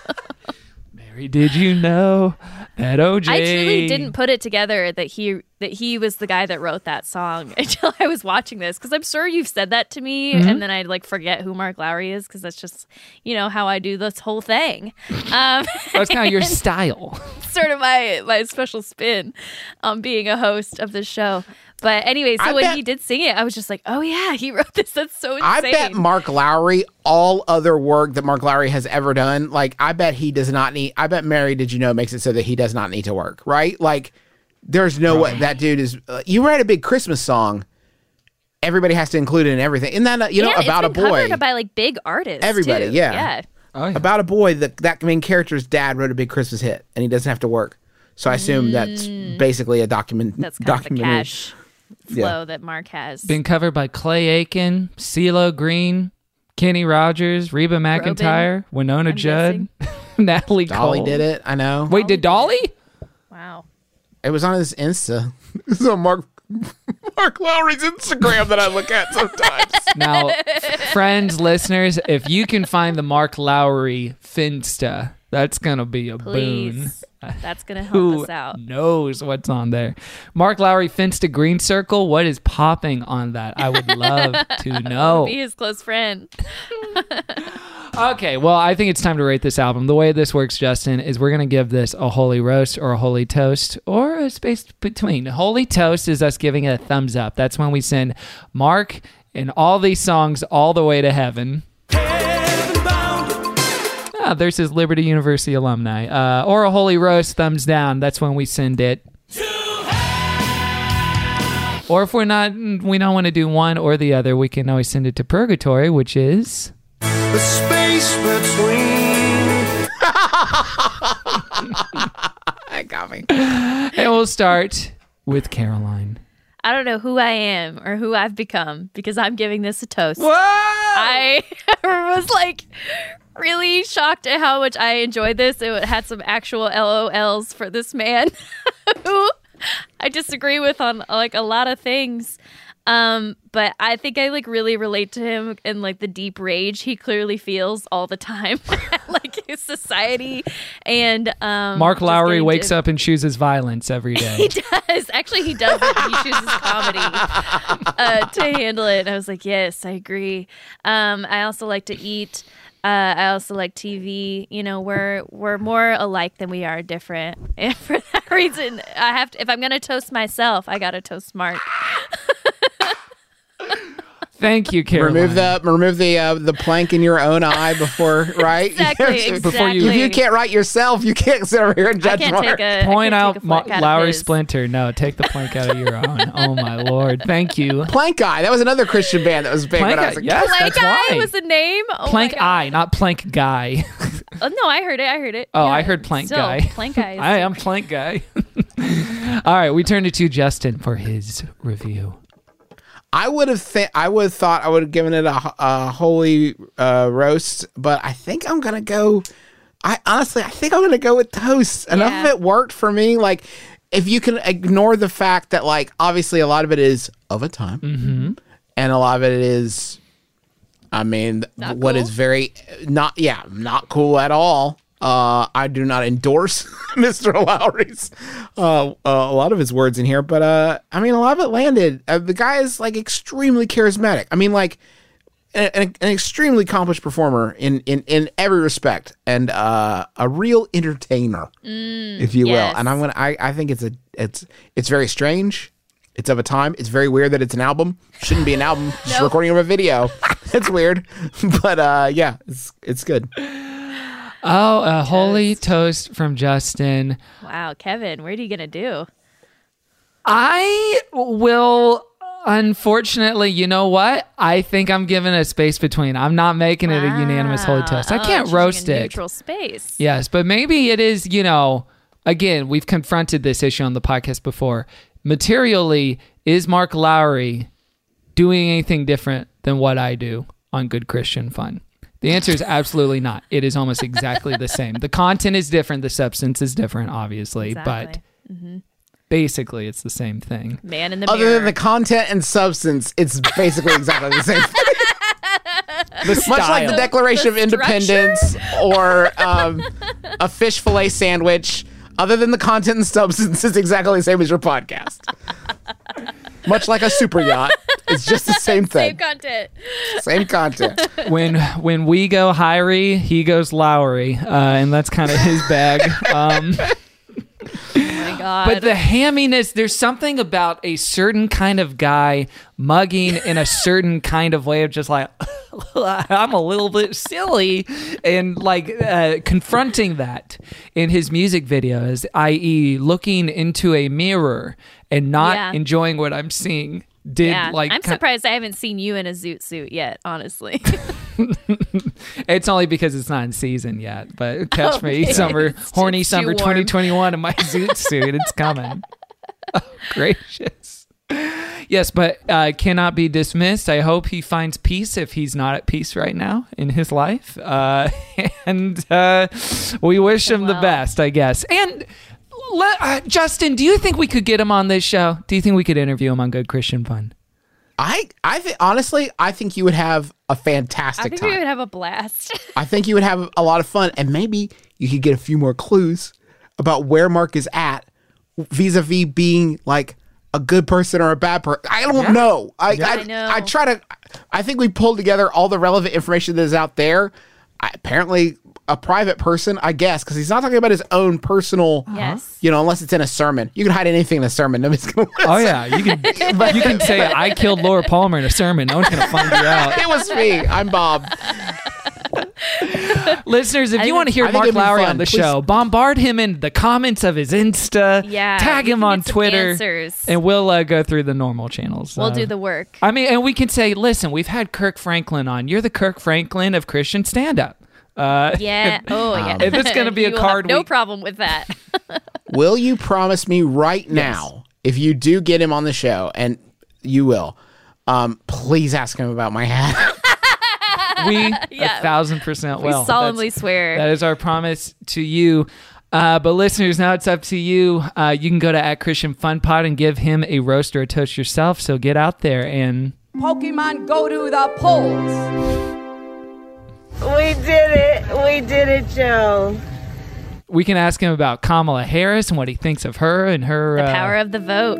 Mary, did you know that OJ? I truly didn't put it together that he was the guy that wrote that song until I was watching this, because I'm sure you've said that to me, and then I like forget who Mark Lowry is, because that's just how I do this whole thing. That's kind of your style. Sort of my special spin on being a host of this show. But anyway, so when he did sing it, I was just like, oh yeah, he wrote this. That's so insane. I bet Mark Lowry, all other work that Mark Lowry has ever done, like I bet he does not need, I bet Mary Did You Know makes it so that he does not need to work, right? Like there's no way that dude is, you write a big Christmas song, everybody has to include it in everything. Isn't that, about a it's been boy? covered by like big artists. Everybody, too. yeah. Oh, yeah. About a boy, that main character's dad wrote a big Christmas hit and he doesn't have to work. So I assume that's basically a document. That's kind of the cash flow that Mark has. Been covered by Clay Aiken, CeeLo Green, Kenny Rogers, Reba McEntire, Winona Judd, Natalie Dolly Cole. did it, I know. Wait, did Dolly? Wow. It was on his Insta. It's on Mark Lowry's Instagram that I look at sometimes. Now, friends, listeners, if you can find the Mark Lowry Finsta, that's going to be a boon. Please. That's going to help Who us out. knows what's on there? Mark Lowry Finsta Green Circle, what is popping on that? I would love to know. Be his close friend. Okay, well, I think it's time to rate this album. The way this works, Justin, is we're going to give this a holy roast or a holy toast or a space between. Holy toast is us giving it a thumbs up. That's when we send Mark and all these songs all the way to heaven. Ah, there's his Liberty University alumni. Or a holy roast, thumbs down. That's when we send it. Or if we don't want to do one or the other, we can always send it to purgatory, which is... The space between. That got me. And we'll start with Caroline. I don't know who I am or who I've become because I'm giving this a toast. Whoa! I was like really shocked at how much I enjoyed this. It had some actual LOLs for this man who I disagree with on like a lot of things. But I think I like really relate to him in like the deep rage he clearly feels all the time, like his society. And Mark Lowry wakes up and chooses violence every day. He does. Actually, he doesn't. He chooses comedy to handle it. And I was like, yes, I agree. I also like to eat. I also like TV. You know, we're more alike than we are different. And for that reason, I have to. If I'm gonna toast myself, I gotta toast Mark. Thank you, Caroline. Remove the plank in your own eye before, right? Exactly. Before If you can't write yourself, you can't sit over here and judge Mark. Point out Lowry Splinter. No, take the plank out of your own. Oh my Lord. Thank you. Plank Eye. That was another Christian band that was big when I was a kid. Yes, Plank that's Eye why. was the name. Oh Plank my God. Eye, not Plank Guy. Oh, no, I heard it. Oh, Yeah, I heard Plank still, Guy. Plank Guy. Hi, I'm Plank Guy. All right, we turn to Justin for his review. I would have thought I would have given it a holy roast, but I think I'm gonna go. I think I'm gonna go with toast. Enough of it worked for me. Like, if you can ignore the fact that, like, obviously a lot of it is of a time, and a lot of it is, I mean, not what cool? is very not cool at all. I do not endorse Mr. Lowry's a lot of his words in here, but I mean, a lot of it landed. The guy is like extremely charismatic. I mean, like an extremely accomplished performer in every respect, and a real entertainer, if you will. And I think it's very strange. It's of a time. It's very weird that it's an album. Shouldn't be an album. Just recording of a video. It's weird, but yeah, it's good. Oh, a holy toast from Justin. Wow, Kevin, what are you gonna do? I will, unfortunately, you know what? I think I'm giving a space between. I'm not making it a unanimous holy toast. I can't roast it. Neutral space. Yes, but maybe it is, you know, again, we've confronted this issue on the podcast before. Materially, is Mark Lowry doing anything different than what I do on Good Christian Fun? The answer is absolutely not. It is almost exactly the same. The content is different. The substance is different, obviously, but basically it's the same thing. Man in the Other mirror. than the content and substance, it's basically exactly the same thing. Much like the Declaration of Independence or a fish fillet sandwich. Other than the content and substance, it's exactly the same as your podcast. Much like a super yacht. It's just the same thing. Same content. Same content. When we go Hyrie, he goes Lowry, and that's kind of his bag. Oh my God. But the hamminess, there's something about a certain kind of guy mugging in a certain kind of way of just like, I'm a little bit silly, and like confronting that in his music videos, i.e. looking into a mirror and not enjoying what I'm seeing. I'm surprised I haven't seen you in a zoot suit yet, honestly. It's only because it's not in season yet, but catch me horny summer 2021 in my zoot suit. It's coming. Oh, gracious. Yes, but cannot be dismissed. I hope he finds peace if he's not at peace right now in his life. And we wish him the best, I guess. And Justin, do you think we could get him on this show? Do you think we could interview him on Good Christian Fun? I honestly, I think you would have a fantastic I think time. we would have a blast. I think you would have a lot of fun, and maybe you could get a few more clues about where Mark is at vis-a-vis being like a good person or a bad person. I don't know. I know. I think we pulled together all the relevant information that is out there. Apparently a private person, I guess, because he's not talking about his own personal, you know, unless it's in a sermon. You can hide anything in a sermon. Nobody's going to listen. Oh, yeah. You can say, I killed Laura Palmer in a sermon. No one's going to find you out. It was me. I'm Bob. Listeners, if you want to hear Mark Lowry on the show, bombard him in the comments of his Insta. Yeah, tag him on Twitter. Answers. And we'll go through the normal channels. We'll do the work. I mean, and we can say, listen, we've had Kirk Franklin on. You're the Kirk Franklin of Christian stand-up. Yeah. If it's going to be a card no problem with that. Will you promise me right now, if you do get him on the show, and you will, please ask him about my hat. We 1,000% will. We solemnly swear. That is our promise to you. But listeners, now it's up to you. You can go to @ChristianFunPod and give him a roast or a toast yourself. So get out there and... Pokemon, go to the polls. We did it, Joe. We can ask him about Kamala Harris and what he thinks of her and her... The power of the vote.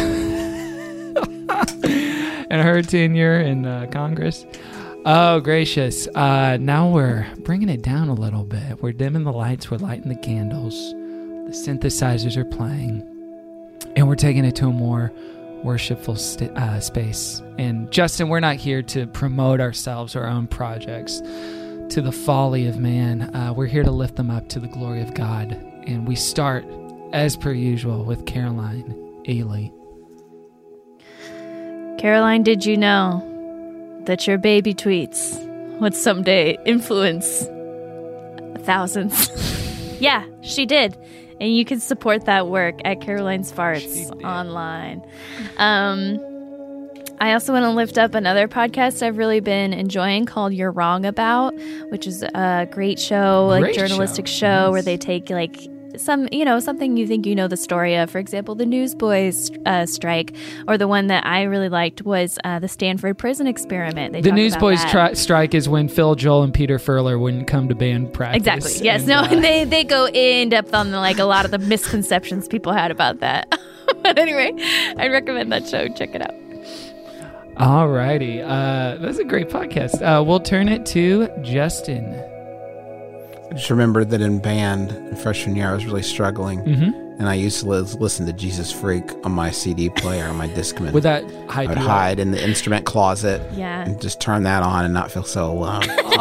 and her tenure in Congress. Oh, gracious. Now we're bringing it down a little bit. We're dimming the lights. We're lighting the candles. The synthesizers are playing. And we're taking it to a more worshipful space. And Justin, we're not here to promote ourselves or our own projects to the folly of man. We're here to lift them up to the glory of God. And we start, as per usual, with Caroline Ailey. Caroline, did you know that your baby tweets would someday influence thousands? Yeah, she did. And you can support that work at Caroline's Farts online. I also want to lift up another podcast I've really been enjoying called You're Wrong About, which is a great show, journalistic show where they take something you think you know the story of. For example, the Newsboys strike, or the one that I really liked was the Stanford prison experiment. The Newsboys strike is when Phil, Joel, and Peter Furler wouldn't come to band practice. Exactly. Yes. And they go in depth on a lot of the misconceptions people had about that. But anyway, I recommend that show. Check it out. All righty. That's a great podcast. We'll turn it to Justin. I just remembered that in band, in freshman year, I was really struggling. And I used to listen to Jesus Freak on my CD player, on my Discman. Would that I would hide in the instrument closet and just turn that on and not feel so alone.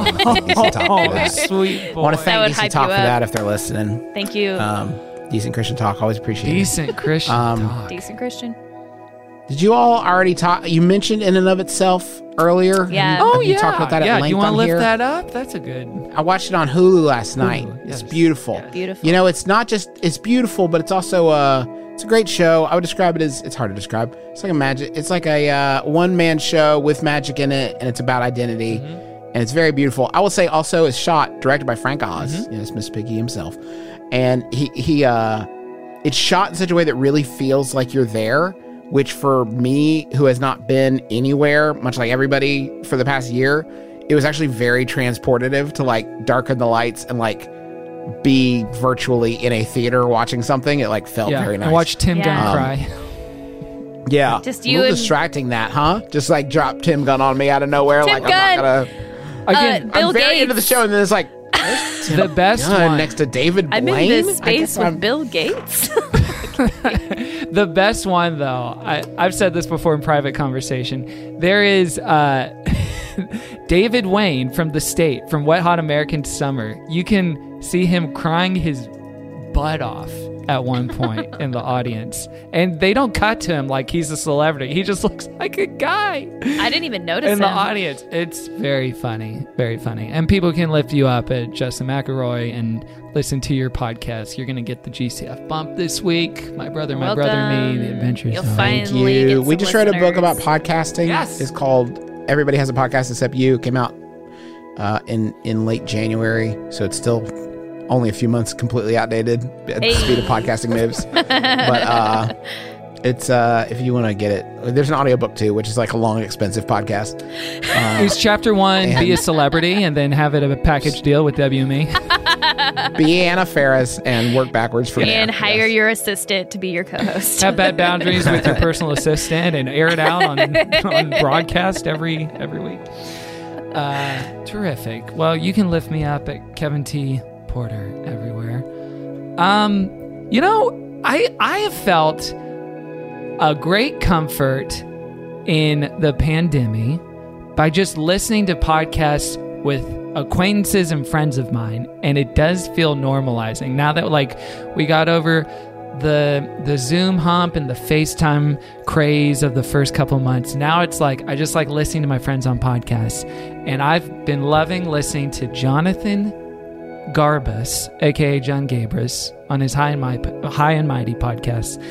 Sweet boy. I want to thank Decent Talk for that if they're listening. Thank you. Decent Christian Talk, always appreciate it. Decent Christian Talk. Decent Christian. Did you all already talk? You mentioned In and of Itself earlier. Yeah. Have you talked about that at length you want to lift here? that up? That's a good... I watched it on Hulu last night. Yes. It's beautiful. Yeah. Beautiful. You know, it's not just... It's beautiful, but it's also... it's a great show. I would describe it as... It's hard to describe. It's like a magic... It's like a one-man show with magic in it, and it's about identity. And it's very beautiful. I will say also it's directed by Frank Oz. It's Miss Piggy himself. And it's shot in such a way that really feels like you're there, which for me, who has not been anywhere, much like everybody for the past year, it was actually very transportative to darken the lights and be virtually in a theater watching something. It felt very nice. And watch Tim Gunn cry. Yeah. Just a you little and... distracting that, huh? Just drop Tim Gunn on me out of nowhere. Tim I'm Gunn! not gonna... Again, Bill I'm very Gates. into the show, and then it's the best Gunn one next to David Blaine. I'm in this space with Bill Gates. The best one, though, I've said this before in private conversation. There is David Wayne from The State, from Wet Hot American Summer. You can see him crying his butt off at one point in the audience. And they don't cut to him like he's a celebrity. He just looks like a guy. I didn't even notice in the audience. It's very funny. Very funny. And people can lift you up at Justin McElroy and listen to your podcast. You're going to get the GCF bump this week. My brother, me, the Adventures. You'll Zone. Thank finally you. get We some just read a book listeners. about podcasting. Yes. It's called Everybody Has a Podcast Except You. It came out in late January, so it's still only a few months completely outdated at the speed of podcasting moves. But it's if you want to get it, there's an audiobook too, which is like a long, expensive podcast. It's chapter 1, be a celebrity, and then have it a package deal with WME. Be Anna Faris and work backwards from there. And hire your assistant to be your co-host. Have bad boundaries with your personal assistant and air it out on broadcast every week. Terrific. Well, you can lift me up at Kevin T. Porter everywhere. You know, I have felt a great comfort in the pandemic by just listening to podcasts with acquaintances and friends of mine, and it does feel normalizing now that we got over the Zoom hump and the FaceTime craze of the first couple months. Now it's I just like listening to my friends on podcasts, and I've been loving listening to Jonathan Garbus, aka John Gabris, on his High and Mighty podcast.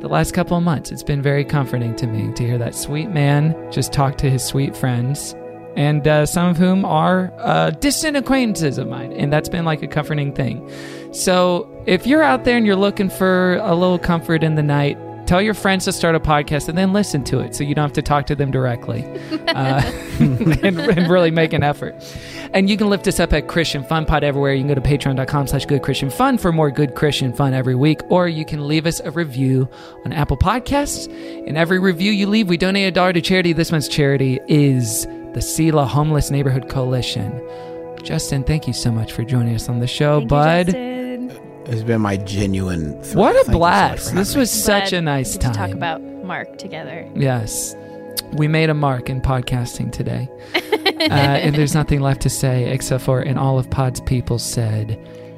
the last couple of months. It's been very comforting to me to hear that sweet man just talk to his sweet friends, and some of whom are distant acquaintances of mine, and that's been like a comforting thing. So if you're out there and you're looking for a little comfort in the night, tell your friends to start a podcast and then listen to it so you don't have to talk to them directly and really make an effort. And you can lift us up at Christian Fun Pod everywhere. You can go to patreon.com/goodchristianfun for more Good Christian Fun every week, or you can leave us a review on Apple Podcasts. In every review you leave, we donate $1 to charity. This month's charity is the Sela Homeless Neighborhood Coalition. Justin, thank you so much for joining us on the show, bud. It's been my genuine thrill. What a Thank blast. You so much for This was such a nice to time. talk about Mark together. Yes. We made a mark in podcasting today. And there's nothing left to say except for, and all of Pod's people said,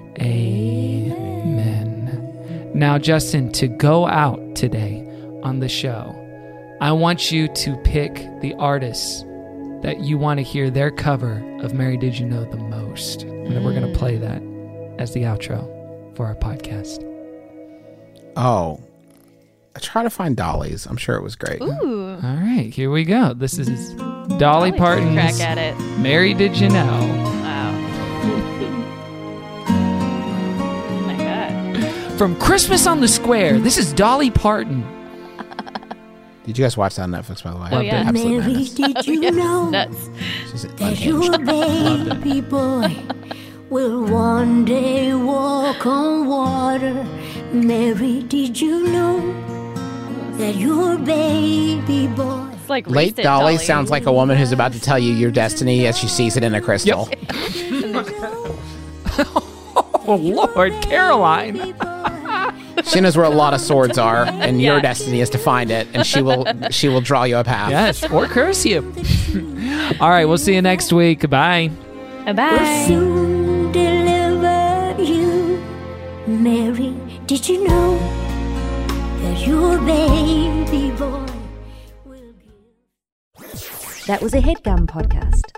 Amen. Now, Justin, to go out today on the show, I want you to pick the artists that you want to hear their cover of Mary Did You Know the most. And then we're going to play that as the outro for our podcast. Oh, I try to find Dolly's. I'm sure it was great. Ooh. All right, here we go. This is Dolly Parton's crack at it. Mary Did You Know? Wow. Oh my God. From Christmas on the Square, this is Dolly Parton. Did you guys watch that on Netflix, by the way? Oh, yeah. Absolute Mary, madness. did you know Nuts. She's that your unhinged. baby boy will one day walk on water? Mary, did you know that your baby boy... It's like Late recent Dolly sounds like a woman who's about to tell you your destiny as she sees it in a crystal. Oh, Lord, Caroline. She knows where a lot of swords are, and your destiny is to find it, and she will draw you a path. Yes, or curse you. All right, we'll see you next week. Bye. Bye-bye. will soon deliver you. Mary, did you know that your baby boy will give... That was a HeadGum podcast.